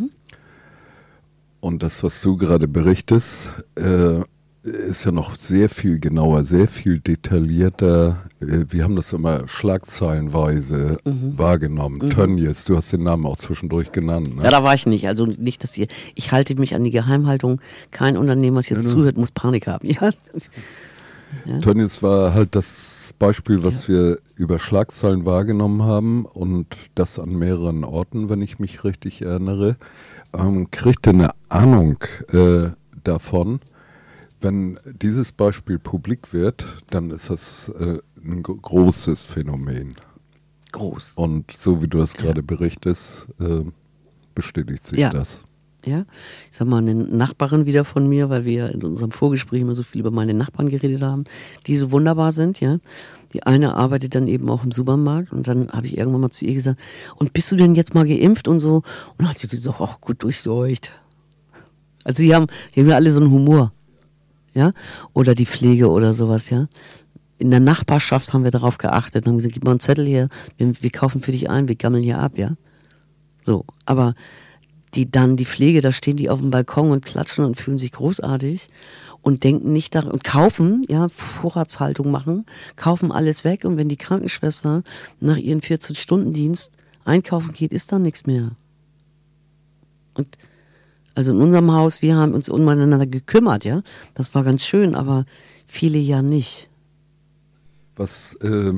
Und das, was du gerade berichtest, ist ja noch sehr viel genauer, sehr viel detaillierter. Wir haben das immer schlagzeilenweise wahrgenommen. Tönnies, du hast den Namen auch zwischendurch genannt. Ne? Ja, da war ich nicht. Also nicht, dass ich halte mich an die Geheimhaltung. Kein Unternehmen, was jetzt zuhört, muss Panik haben. Ja. Ja. Tönnies war halt das Beispiel, was wir über Schlagzeilen wahrgenommen haben und das an mehreren Orten, wenn ich mich richtig erinnere. Kriegte eine Ahnung davon. Wenn dieses Beispiel publik wird, dann ist das ein großes Phänomen. Groß. Und so wie du das gerade berichtest, bestätigt sich das. Ja, ich sag mal, eine Nachbarin wieder von mir, weil wir in unserem Vorgespräch immer so viel über meine Nachbarn geredet haben, die so wunderbar sind, ja. Die eine arbeitet dann eben auch im Supermarkt und dann habe ich irgendwann mal zu ihr gesagt, und bist du denn jetzt mal geimpft und so? Und dann hat sie gesagt, ach, gut durchseucht. Also die haben ja alle so einen Humor, ja, oder die Pflege oder sowas, ja. In der Nachbarschaft haben wir darauf geachtet und haben gesagt, gib mal einen Zettel hier, wir kaufen für dich ein, wir gammeln hier ab, ja. So, aber die Pflege, da stehen die auf dem Balkon und klatschen und fühlen sich großartig und denken nicht daran und kaufen, ja, Vorratshaltung machen, kaufen alles weg und wenn die Krankenschwester nach ihren 14-Stunden-Dienst einkaufen geht, ist da nichts mehr. Und also in unserem Haus, wir haben uns umeinander gekümmert, ja, das war ganz schön, aber viele ja nicht. Was,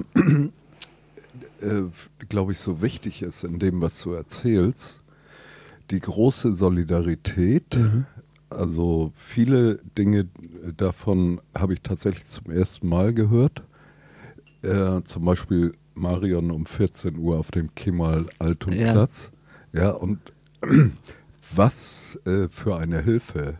glaube ich, so wichtig ist in dem, was du erzählst, die große Solidarität, also viele Dinge davon habe ich tatsächlich zum ersten Mal gehört. Zum Beispiel Marion um 14 Uhr auf dem Kemal-Altun-Platz. Ja, und was für eine Hilfe,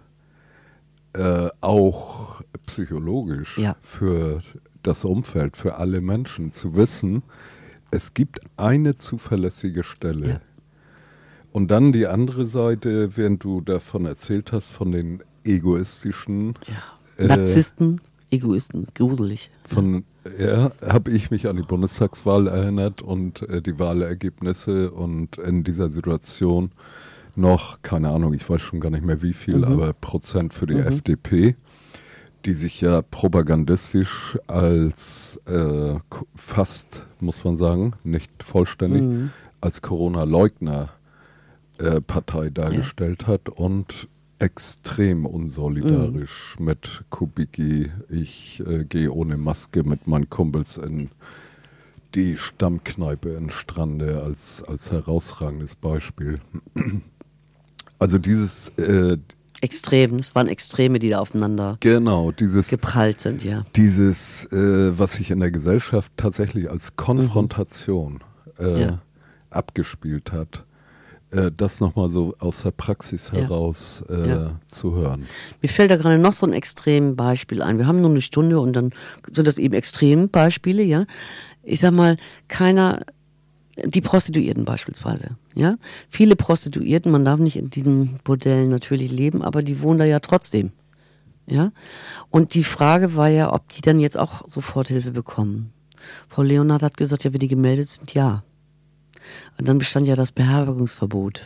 auch psychologisch für das Umfeld, für alle Menschen zu wissen, es gibt eine zuverlässige Stelle. Ja. Und dann die andere Seite, während du davon erzählt hast, von den egoistischen Narzissten, Egoisten, gruselig. Habe ich mich an die Bundestagswahl erinnert und die Wahlergebnisse und in dieser Situation noch, keine Ahnung, ich weiß schon gar nicht mehr wie viel, aber Prozent für die FDP, die sich ja propagandistisch als fast, muss man sagen, nicht vollständig, als Corona-Leugner Partei dargestellt hat und extrem unsolidarisch mit Kubicki. Ich gehe ohne Maske mit meinen Kumpels in die Stammkneipe in Strande als herausragendes Beispiel. Also dieses Extrem, es waren Extreme, die da aufeinander geprallt sind, ja. Dieses, was sich in der Gesellschaft tatsächlich als Konfrontation abgespielt hat, das nochmal so aus der Praxis heraus zu hören. Mir fällt da gerade noch so ein Extrembeispiel ein. Wir haben nur eine Stunde und dann sind das eben Extrembeispiele, ja. Ich sag mal, die Prostituierten beispielsweise, ja. Viele Prostituierten, man darf nicht in diesen Bordellen natürlich leben, aber die wohnen da ja trotzdem, ja. Und die Frage war ja, ob die dann jetzt auch Soforthilfe bekommen. Frau Leonhardt hat gesagt, ja, wenn die gemeldet sind, ja. Und dann bestand ja das Beherbergungsverbot.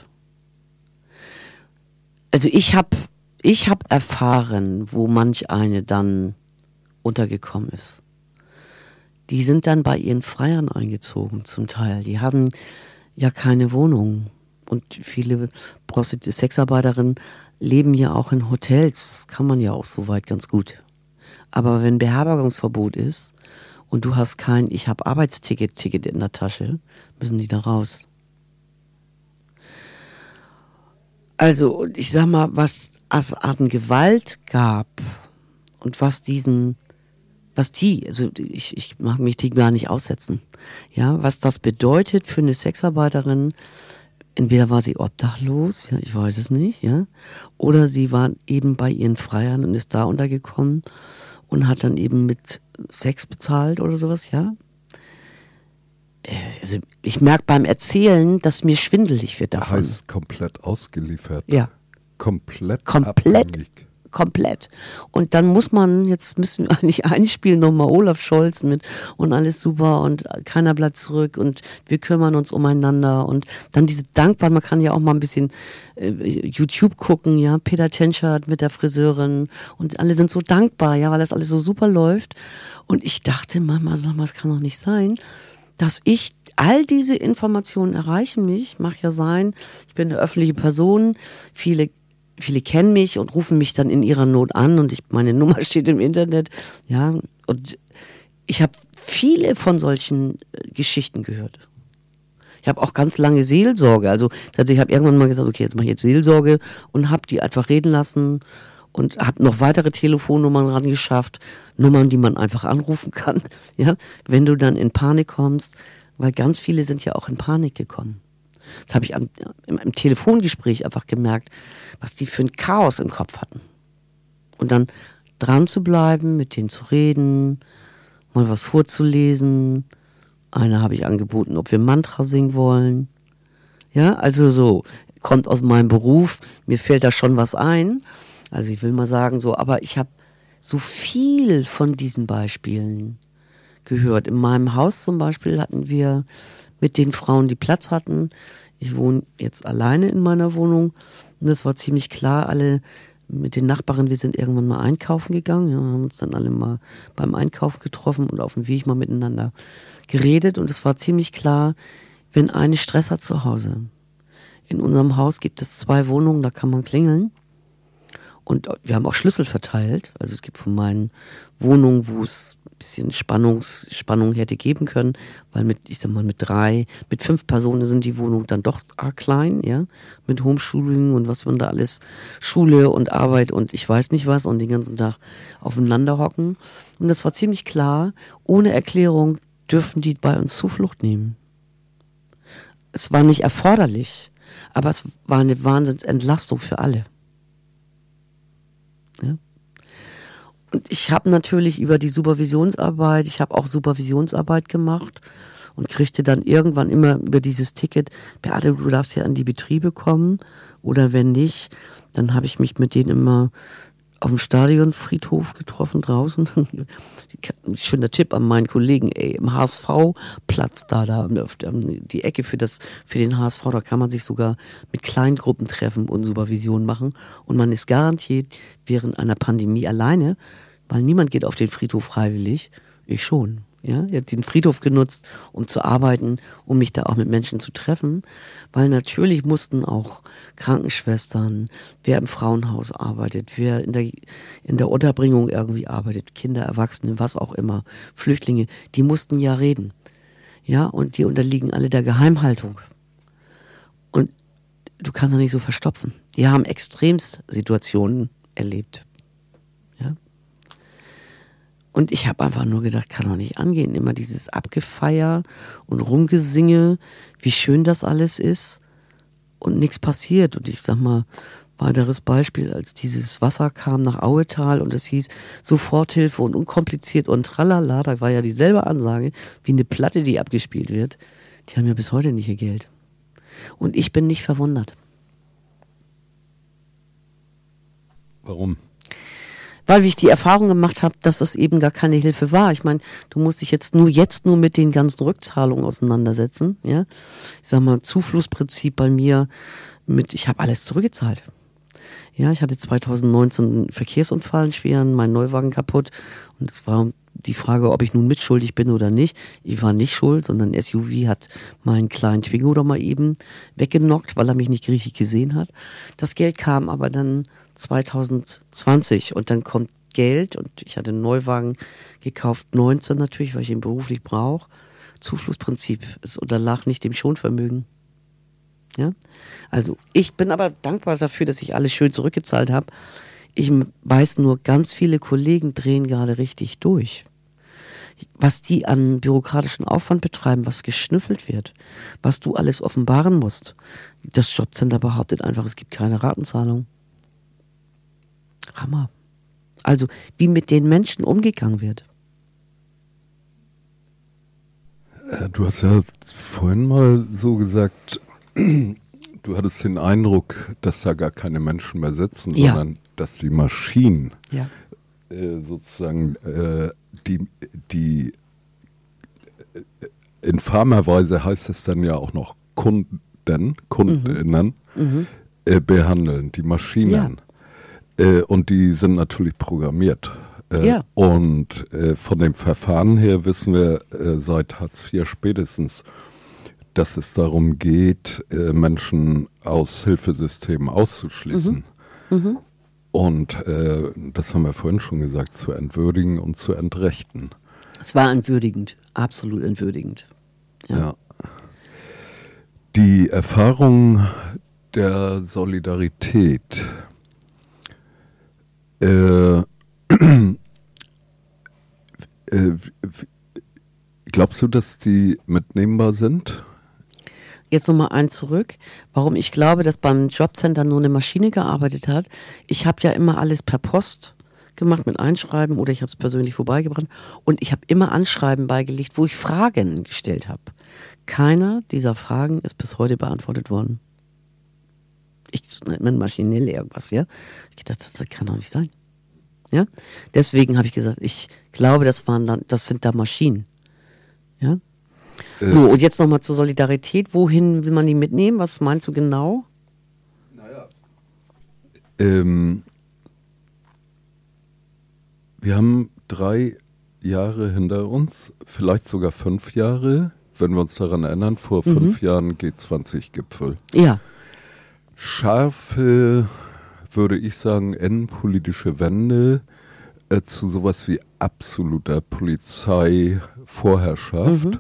Also ich hab erfahren, wo manch eine dann untergekommen ist. Die sind dann bei ihren Freiern eingezogen zum Teil. Die haben ja keine Wohnung. Und viele Sexarbeiterinnen leben ja auch in Hotels. Das kann man ja auch soweit ganz gut. Aber wenn Beherbergungsverbot ist und du hast kein Ich habe Arbeitsticket in der Tasche, müssen die da raus. Also, und ich sag mal, was es an Gewalt gab und ich mag mich die gar nicht aussetzen. Ja, was das bedeutet für eine Sexarbeiterin, entweder war sie obdachlos, ja, ich weiß es nicht, ja, oder sie war eben bei ihren Freiern und ist da untergekommen und hat dann eben mit Sex bezahlt oder sowas, ja. Also ich merke beim Erzählen, dass mir schwindelig wird davon. Heißt komplett ausgeliefert. Ja. Komplett abhängig. Komplett. Und dann jetzt müssen wir eigentlich einspielen nochmal Olaf Scholz mit und alles super und keiner bleibt zurück und wir kümmern uns umeinander und dann diese Dankbarkeit, man kann ja auch mal ein bisschen YouTube gucken, ja, Peter Tschentscher mit der Friseurin und alle sind so dankbar, ja, weil das alles so super läuft und ich dachte manchmal, es kann doch nicht sein, dass all diese Informationen erreichen mich, mag ja sein, ich bin eine öffentliche Person, viele kennen mich und rufen mich dann in ihrer Not an und meine Nummer steht im Internet, ja, und ich habe viele von solchen Geschichten gehört. Ich habe auch ganz lange Seelsorge, also ich habe irgendwann mal gesagt, okay, jetzt mache ich jetzt Seelsorge und habe die einfach reden lassen und habe noch weitere Telefonnummern rangeschafft, Nummern, die man einfach anrufen kann, ja, wenn du dann in Panik kommst, weil ganz viele sind ja auch in Panik gekommen. Das habe ich im Telefongespräch einfach gemerkt, was die für ein Chaos im Kopf hatten. Und dann dran zu bleiben, mit denen zu reden, mal was vorzulesen. Einer habe ich angeboten, ob wir Mantra singen wollen. Ja, also so, kommt aus meinem Beruf, mir fällt da schon was ein. Also ich will mal sagen so, aber ich habe so viel von diesen Beispielen gehört. In meinem Haus zum Beispiel hatten wir mit den Frauen, die Platz hatten. Ich wohne jetzt alleine in meiner Wohnung und das war ziemlich klar, alle mit den Nachbarn, wir sind irgendwann mal einkaufen gegangen, ja, haben uns dann alle mal beim Einkaufen getroffen und auf dem Weg mal miteinander geredet und es war ziemlich klar, wenn eine Stress hat zu Hause. In unserem Haus gibt es 2 Wohnungen, da kann man klingeln und wir haben auch Schlüssel verteilt, also es gibt von meinen Wohnungen, wo es bisschen Spannung hätte geben können, weil mit 5 Personen sind die Wohnungen dann doch klein, ja, mit Homeschooling und was man da alles, Schule und Arbeit und ich weiß nicht was und den ganzen Tag aufeinander hocken. Und das war ziemlich klar, ohne Erklärung dürfen die bei uns Zuflucht nehmen. Es war nicht erforderlich, aber es war eine Wahnsinnsentlastung für alle. Ja. Und ich habe natürlich über die Supervisionsarbeit, ich habe auch Supervisionsarbeit gemacht und kriegte dann irgendwann immer über dieses Ticket, Beate, du darfst ja an die Betriebe kommen oder wenn nicht, dann habe ich mich mit denen immer auf dem Stadionfriedhof getroffen draußen. Schöner Tipp an meinen Kollegen, im HSV-Platz da die Ecke für den HSV, da kann man sich sogar mit kleinen Gruppen treffen und Supervision machen und man ist garantiert während einer Pandemie alleine, weil niemand geht auf den Friedhof freiwillig, ich schon. Ja, ich habe den Friedhof genutzt, um zu arbeiten, um mich da auch mit Menschen zu treffen, weil natürlich mussten auch Krankenschwestern, wer im Frauenhaus arbeitet, wer in der Unterbringung irgendwie arbeitet, Kinder, Erwachsene, was auch immer, Flüchtlinge, die mussten ja reden. Ja, und die unterliegen alle der Geheimhaltung. Und du kannst ja nicht so verstopfen. Die haben Extremsituationen erlebt. Ja. Und ich habe einfach nur gedacht, kann doch nicht angehen. Immer dieses Abgefeier und Rumgesinge, wie schön das alles ist und nichts passiert. Und ich sag mal, weiteres Beispiel, als dieses Wasser kam nach Auetal und es hieß Soforthilfe und unkompliziert und tralala, da war ja dieselbe Ansage, wie eine Platte, die abgespielt wird. Die haben ja bis heute nicht ihr Geld. Und ich bin nicht verwundert. Warum? Weil ich die Erfahrung gemacht habe, dass das eben gar keine Hilfe war. Ich meine, du musst dich jetzt nur mit den ganzen Rückzahlungen auseinandersetzen. Ja? Ich sag mal, Zuflussprinzip bei mir ich habe alles zurückgezahlt. Ja, ich hatte 2019 einen Verkehrsunfall, einen schweren, mein Neuwagen kaputt. Und es war die Frage, ob ich nun mitschuldig bin oder nicht. Ich war nicht schuld, sondern ein SUV hat meinen kleinen Twingo doch mal eben weggenockt, weil er mich nicht richtig gesehen hat. Das Geld kam aber dann 2020 und dann kommt Geld und ich hatte einen Neuwagen gekauft, 19 natürlich, weil ich ihn beruflich brauche. Zuflussprinzip, es unterlag nicht dem Schonvermögen. Ja? Also ich bin aber dankbar dafür, dass ich alles schön zurückgezahlt habe. Ich weiß nur, ganz viele Kollegen drehen gerade richtig durch. Was die an bürokratischen Aufwand betreiben, was geschnüffelt wird, was du alles offenbaren musst. Das Jobcenter behauptet einfach, es gibt keine Ratenzahlung. Hammer. Also, wie mit den Menschen umgegangen wird. Du hast ja vorhin mal so gesagt, du hattest den Eindruck, dass da gar keine Menschen mehr sitzen, Ja. sondern dass die Maschinen Ja. sozusagen die infamerweise heißt es dann ja auch noch Kundinnen behandeln, die Maschinen. Und die sind natürlich programmiert. Ja. Und von dem Verfahren her wissen wir seit Hartz IV spätestens, dass es darum geht, Menschen aus Hilfesystemen auszuschließen. Und das haben wir vorhin schon gesagt, zu entwürdigen und zu entrechten. Es war entwürdigend, absolut entwürdigend. Ja. Die Erfahrung der Solidarität glaubst du, dass die mitnehmbar sind? Jetzt nochmal eins zurück, warum ich glaube, dass beim Jobcenter nur eine Maschine gearbeitet hat. Ich habe ja immer alles per Post gemacht mit Einschreiben oder ich habe es persönlich vorbeigebracht und ich habe immer Anschreiben beigelegt, wo ich Fragen gestellt habe. Keiner dieser Fragen ist bis heute beantwortet worden. Ich nenne maschinell irgendwas, ja. Ich dachte, das kann doch nicht sein. Ja? Deswegen habe ich gesagt, ich glaube, das sind da Maschinen. Ja? So, und jetzt nochmal zur Solidarität. Wohin will man die mitnehmen? Was meinst du genau? Wir haben 3 Jahre hinter uns, vielleicht sogar 5 Jahre, wenn wir uns daran erinnern, vor 5 Jahren G20-Gipfel. Ja. Scharfe, würde ich sagen, innenpolitische Wende zu sowas wie absoluter Polizeivorherrschaft,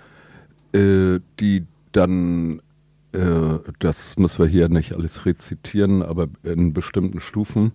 die dann, das müssen wir hier nicht alles rezitieren, aber in bestimmten Stufen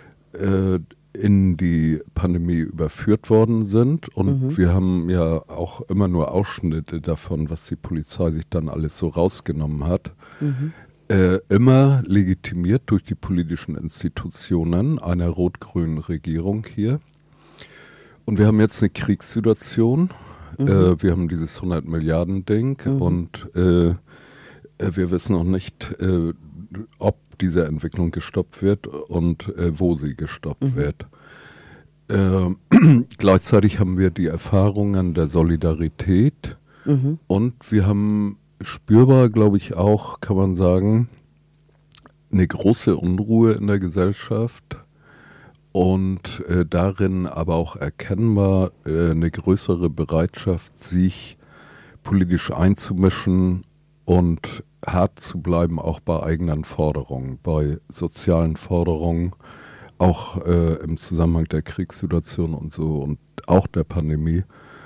in die Pandemie überführt worden sind. Und wir haben ja auch immer nur Ausschnitte davon, was die Polizei sich dann alles so rausgenommen hat. Immer legitimiert durch die politischen Institutionen einer rot-grünen Regierung hier. Und wir haben jetzt eine Kriegssituation. Wir haben dieses 100-Milliarden-Ding und wir wissen noch nicht, ob diese Entwicklung gestoppt wird und wo sie gestoppt wird. Gleichzeitig haben wir die Erfahrungen der Solidarität und wir haben spürbar, glaube ich auch, kann man sagen, eine große Unruhe in der Gesellschaft und darin aber auch erkennbar eine größere Bereitschaft, sich politisch einzumischen und hart zu bleiben, auch bei eigenen Forderungen, bei sozialen Forderungen, auch im Zusammenhang der Kriegssituation und so und auch der Pandemie.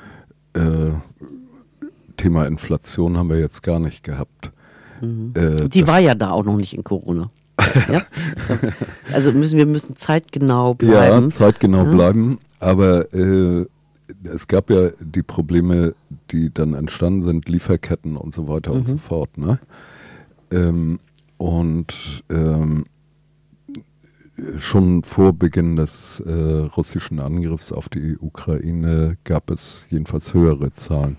Thema Inflation haben wir jetzt gar nicht gehabt. Die war ja da auch noch nicht in Corona. Ja? Also wir müssen zeitgenau bleiben. Ja, zeitgenau bleiben. Aber es gab ja die Probleme, die dann entstanden sind, Lieferketten und so weiter und so fort. Ne? Schon vor Beginn des russischen Angriffs auf die Ukraine gab es jedenfalls höhere Zahlen.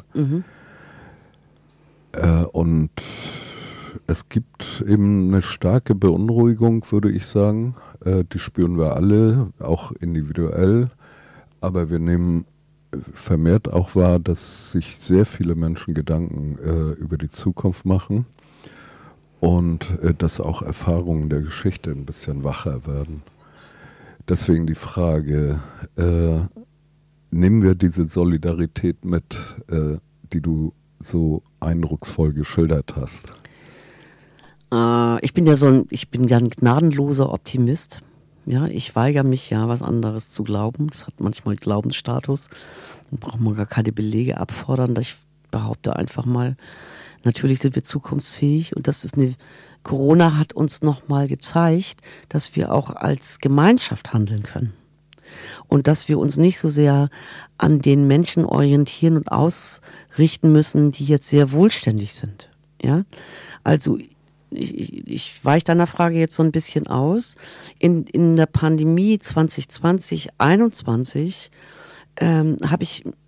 Und es gibt eben eine starke Beunruhigung, würde ich sagen. Die spüren wir alle, auch individuell. Aber wir nehmen vermehrt auch wahr, dass sich sehr viele Menschen Gedanken über die Zukunft machen und dass auch Erfahrungen der Geschichte ein bisschen wacher werden. Deswegen die Frage, nehmen wir diese Solidarität mit, die du so eindrucksvoll geschildert hast? Ich bin ja ein gnadenloser Optimist. Ja, ich weigere mich ja, was anderes zu glauben. Das hat manchmal Glaubensstatus. Da braucht man gar keine Belege abfordern. Ich behaupte einfach mal, natürlich sind wir zukunftsfähig und Corona hat uns nochmal gezeigt, dass wir auch als Gemeinschaft handeln können. Und dass wir uns nicht so sehr an den Menschen orientieren und ausrichten müssen, die jetzt sehr wohlständig sind. Ja, also ich weiche deiner Frage jetzt so ein bisschen aus. In der Pandemie 2020, 2021 habe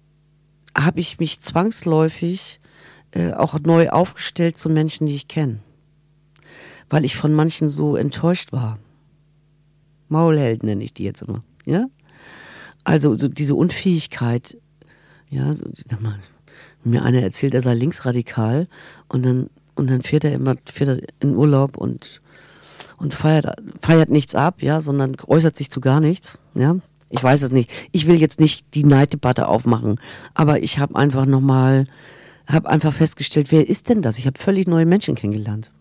ich mich zwangsläufig auch neu aufgestellt zu Menschen, die ich kenne. Weil ich von manchen so enttäuscht war. Maulhelden nenne ich die jetzt immer. Ja? Also so diese Unfähigkeit, ja, so, ich sag mal, mir einer erzählt, er sei linksradikal und dann fährt er in Urlaub und feiert nichts ab, ja, sondern äußert sich zu gar nichts, ja. Ich weiß es nicht. Ich will jetzt nicht die Neiddebatte aufmachen, aber ich habe einfach festgestellt, wer ist denn das? Ich habe völlig neue Menschen kennengelernt.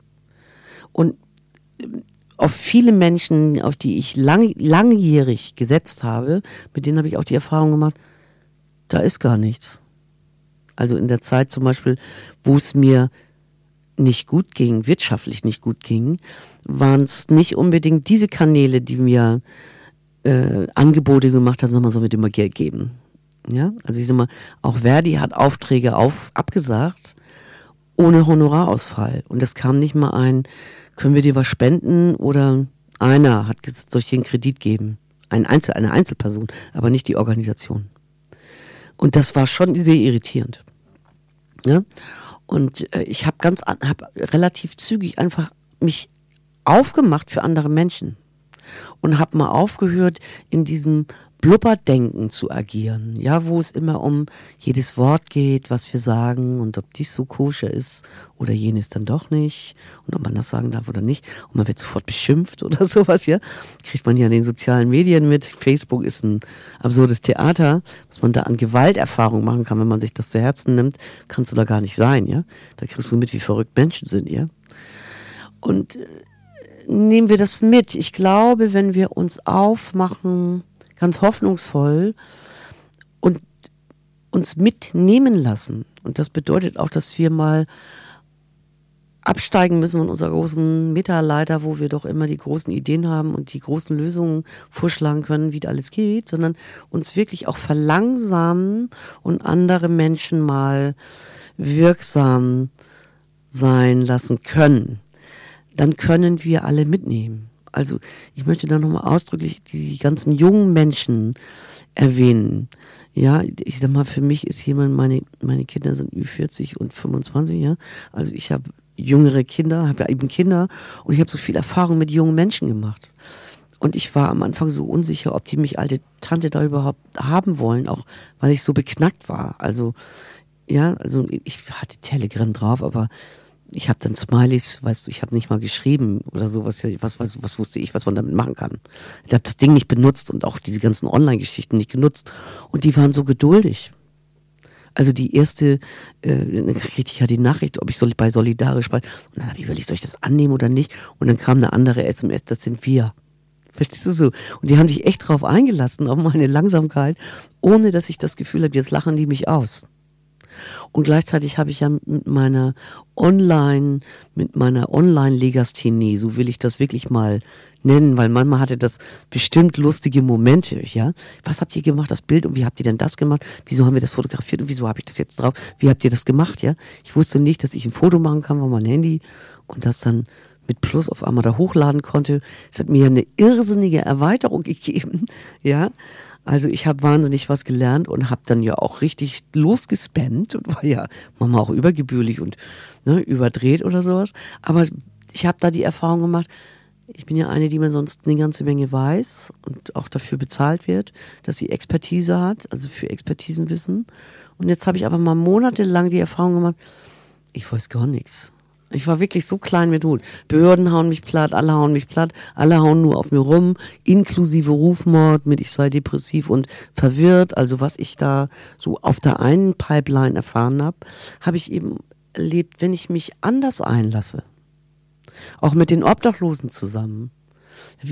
Und auf viele Menschen, auf die ich langjährig gesetzt habe, mit denen habe ich auch die Erfahrung gemacht, da ist gar nichts. Also in der Zeit zum Beispiel, wo es mir nicht gut ging, wirtschaftlich nicht gut ging, waren es nicht unbedingt diese Kanäle, die mir Angebote gemacht haben, sollen wir dir mal Geld geben. Ja, also ich sag mal, auch Verdi hat Aufträge abgesagt, ohne Honorarausfall. Und es kam nicht mal können wir dir was spenden oder einer hat gesagt, soll ich dir einen Kredit geben? Eine Einzelperson, aber nicht die Organisation. Und das war schon sehr irritierend. Ja? Und ich habe relativ zügig einfach mich aufgemacht für andere Menschen und habe mal aufgehört, in diesem Blubberdenken zu agieren, ja, wo es immer um jedes Wort geht, was wir sagen und ob dies so koscher ist oder jenes dann doch nicht und ob man das sagen darf oder nicht und man wird sofort beschimpft oder sowas, ja, kriegt man ja in den sozialen Medien mit. Facebook ist ein absurdes Theater, was man da an Gewalterfahrung machen kann, wenn man sich das zu Herzen nimmt, kannst du da gar nicht sein, ja, da kriegst du mit, wie verrückt Menschen sind, ja, und nehmen wir das mit. Ich glaube, wenn wir uns aufmachen, ganz hoffnungsvoll und uns mitnehmen lassen. Und das bedeutet auch, dass wir mal absteigen müssen von unserer großen Metaleiter, wo wir doch immer die großen Ideen haben und die großen Lösungen vorschlagen können, wie das alles geht, sondern uns wirklich auch verlangsamen und andere Menschen mal wirksam sein lassen können. Dann können wir alle mitnehmen. Also ich möchte da nochmal ausdrücklich die ganzen jungen Menschen erwähnen. Ja, ich sag mal, für mich ist meine Kinder sind Ü40 und 25, ja. Also ich habe jüngere Kinder, habe ja eben Kinder und ich habe so viel Erfahrung mit jungen Menschen gemacht. Und ich war am Anfang so unsicher, ob die mich alte Tante da überhaupt haben wollen, auch weil ich so beknackt war. Also, ja, also ich hatte Telegram drauf, aber ich habe dann Smileys, weißt du, ich habe nicht mal geschrieben oder sowas. Was wusste ich, was man damit machen kann. Ich habe das Ding nicht benutzt und auch diese ganzen Online-Geschichten nicht genutzt. Und die waren so geduldig. Also die erste, ich hatte die Nachricht, ob ich bei Solidarisch bei, und dann habe ich überlegt, soll ich das annehmen oder nicht? Und dann kam eine andere SMS, das sind wir. Verstehst du so? Und die haben sich echt drauf eingelassen, auf meine Langsamkeit, ohne dass ich das Gefühl habe, jetzt lachen die mich aus. Und gleichzeitig habe ich ja mit meiner Online-Legasthenie, so will ich das wirklich mal nennen, weil manchmal hatte das bestimmt lustige Momente, ja. Was habt ihr gemacht, das Bild, und wie habt ihr denn das gemacht? Wieso haben wir das fotografiert und wieso habe ich das jetzt drauf? Wie habt ihr das gemacht, ja? Ich wusste nicht, dass ich ein Foto machen kann von meinem Handy und das dann mit Plus auf einmal da hochladen konnte. Es hat mir eine irrsinnige Erweiterung gegeben, ja. Also ich habe wahnsinnig was gelernt und habe dann ja auch richtig losgespennt und war ja manchmal auch übergebührlich und überdreht oder sowas. Aber ich habe da die Erfahrung gemacht, ich bin ja eine, die mir sonst eine ganze Menge weiß und auch dafür bezahlt wird, dass sie Expertise hat, also für Expertisenwissen. Und jetzt habe ich aber mal monatelang die Erfahrung gemacht, ich weiß gar nichts. Ich war wirklich so klein mit Hut. Behörden hauen mich platt, alle hauen mich platt, alle hauen nur auf mir rum, inklusive Rufmord mit ich sei depressiv und verwirrt. Also was ich da so auf der einen Pipeline erfahren habe ich eben erlebt, wenn ich mich anders einlasse. Auch mit den Obdachlosen zusammen.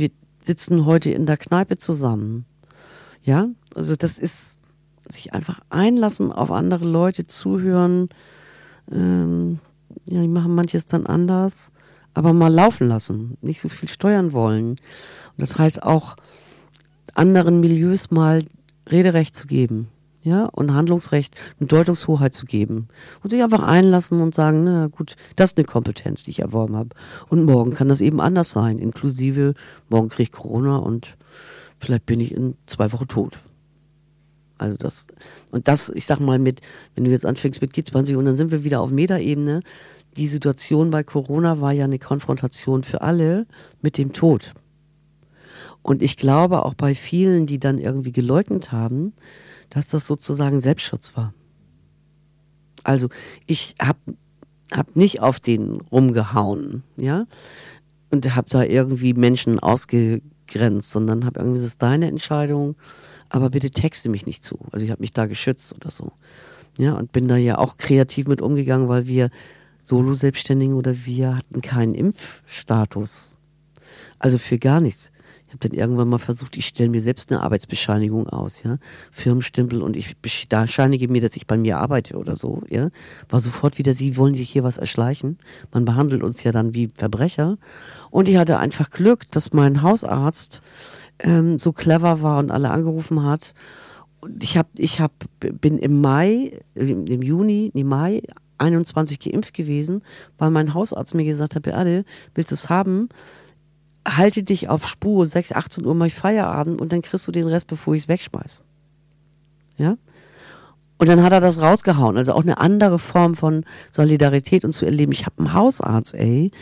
sitzen heute in der Kneipe zusammen. Ja, also das ist sich einfach einlassen auf andere Leute, zuhören. Ja, die machen manches dann anders, aber mal laufen lassen, nicht so viel steuern wollen. Und das heißt auch, anderen Milieus mal Rederecht zu geben, ja, und Handlungsrecht und Deutungshoheit zu geben. Und sich einfach einlassen und sagen, na gut, das ist eine Kompetenz, die ich erworben habe. Und morgen kann das eben anders sein, inklusive, morgen kriege ich Corona und vielleicht bin ich in 2 Wochen tot. Also das, ich sag mal wenn du jetzt anfängst mit G20 und dann sind wir wieder auf Metaebene, die Situation bei Corona war ja eine Konfrontation für alle mit dem Tod. Und ich glaube auch bei vielen, die dann irgendwie geleugnet haben, dass das sozusagen Selbstschutz war. Also ich hab nicht auf den rumgehauen, ja, und habe da irgendwie Menschen ausgegrenzt, sondern habe irgendwie, das ist deine Entscheidung, aber bitte texte mich nicht zu. Also ich habe mich da geschützt oder so. Ja, und bin da ja auch kreativ mit umgegangen, weil wir Solo-Selbstständigen oder wir hatten keinen Impfstatus. Also für gar nichts. Ich habe dann irgendwann mal versucht, ich stelle mir selbst eine Arbeitsbescheinigung aus, ja, Firmenstempel und ich bescheinige mir, dass ich bei mir arbeite oder so, ja. War sofort wieder, Sie wollen sich hier was erschleichen. Man behandelt uns ja dann wie Verbrecher. Und ich hatte einfach Glück, dass mein Hausarzt so clever war und alle angerufen hat. Und bin im Mai 21 geimpft gewesen, weil mein Hausarzt mir gesagt hat, Beate, willst du es haben? Halte dich auf Spur, 18 Uhr mache ich Feierabend und dann kriegst du den Rest, bevor ich es wegschmeiß. Ja? Und dann hat er das rausgehauen. Also auch eine andere Form von Solidarität und zu erleben. Ich habe einen Hausarzt,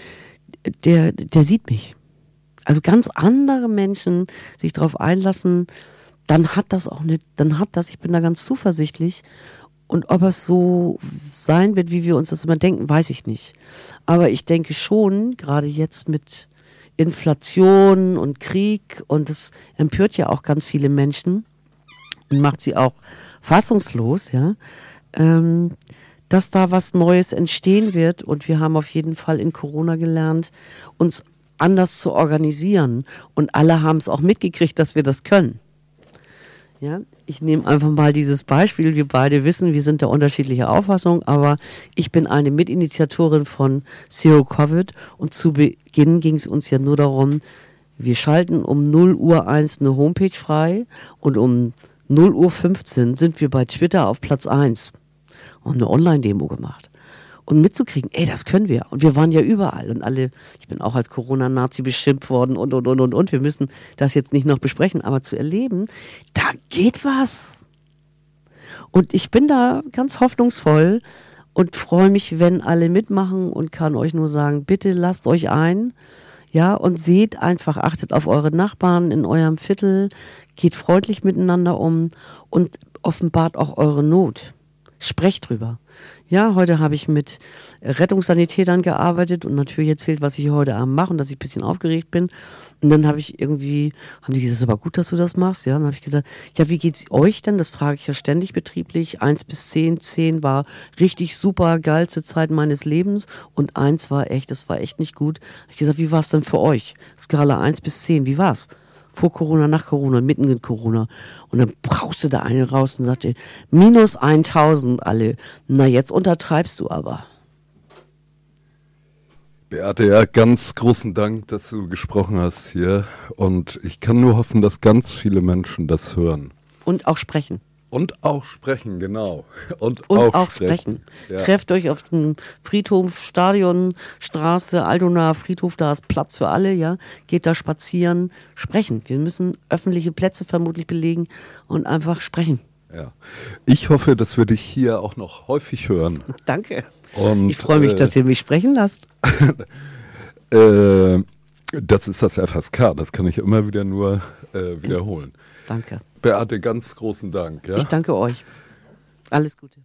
der sieht mich. Also ganz andere Menschen sich darauf einlassen, dann hat das, ich bin da ganz zuversichtlich. Und ob es so sein wird, wie wir uns das immer denken, weiß ich nicht. Aber ich denke schon, gerade jetzt mit Inflation und Krieg, und das empört ja auch ganz viele Menschen und macht sie auch fassungslos, ja, dass da was Neues entstehen wird. Und wir haben auf jeden Fall in Corona gelernt, uns anders zu organisieren. Und alle haben es auch mitgekriegt, dass wir das können. Ja, ich nehme einfach mal dieses Beispiel. Wir beide wissen, wir sind da unterschiedlicher Auffassung, aber ich bin eine Mitinitiatorin von Zero Covid und zu Beginn ging es uns ja nur darum, wir schalten um 0:01 eine Homepage frei und um 0:15 sind wir bei Twitter auf Platz 1 und eine Online-Demo gemacht. Und mitzukriegen, das können wir. Und wir waren ja überall. Und alle, ich bin auch als Corona-Nazi beschimpft worden und. Wir müssen das jetzt nicht noch besprechen. Aber zu erleben, da geht was. Und ich bin da ganz hoffnungsvoll und freue mich, wenn alle mitmachen und kann euch nur sagen, bitte lasst euch ein. Ja, und seht einfach, achtet auf eure Nachbarn in eurem Viertel, geht freundlich miteinander um und offenbart auch eure Not. Sprecht drüber. Ja, heute habe ich mit Rettungssanitätern gearbeitet und natürlich erzählt, was ich heute Abend mache und dass ich ein bisschen aufgeregt bin. Und dann haben die gesagt, es ist aber gut, dass du das machst. Ja, dann habe ich gesagt, ja, wie geht's euch denn? Das frage ich ja ständig betrieblich. 1 bis 10. 10 war richtig super, geilste Zeit meines Lebens und 1 war das war echt nicht gut. Habe ich gesagt, wie war es denn für euch? Skala 1 bis 10, wie war's? Vor Corona, nach Corona, mitten in Corona. Und dann brauste da eine raus und sagte, minus 1000 alle. Na, jetzt untertreibst du aber. Beate, ja, ganz großen Dank, dass du gesprochen hast hier. Und ich kann nur hoffen, dass ganz viele Menschen das hören. Und auch sprechen. Und auch sprechen, genau. Und auch sprechen. Ja. Trefft euch auf dem Friedhof, Stadionstraße, Altonaer Friedhof, da ist Platz für alle, ja. Geht da spazieren, sprechen. Wir müssen öffentliche Plätze vermutlich belegen und einfach sprechen. Ja. Ich hoffe, dass wir dich hier auch noch häufig hören. Danke. Und, ich freue mich, dass ihr mich sprechen lasst. Das ist das FSK, das kann ich immer wieder nur wiederholen. Danke. Beate, ganz großen Dank. Ja? Ich danke euch. Alles Gute.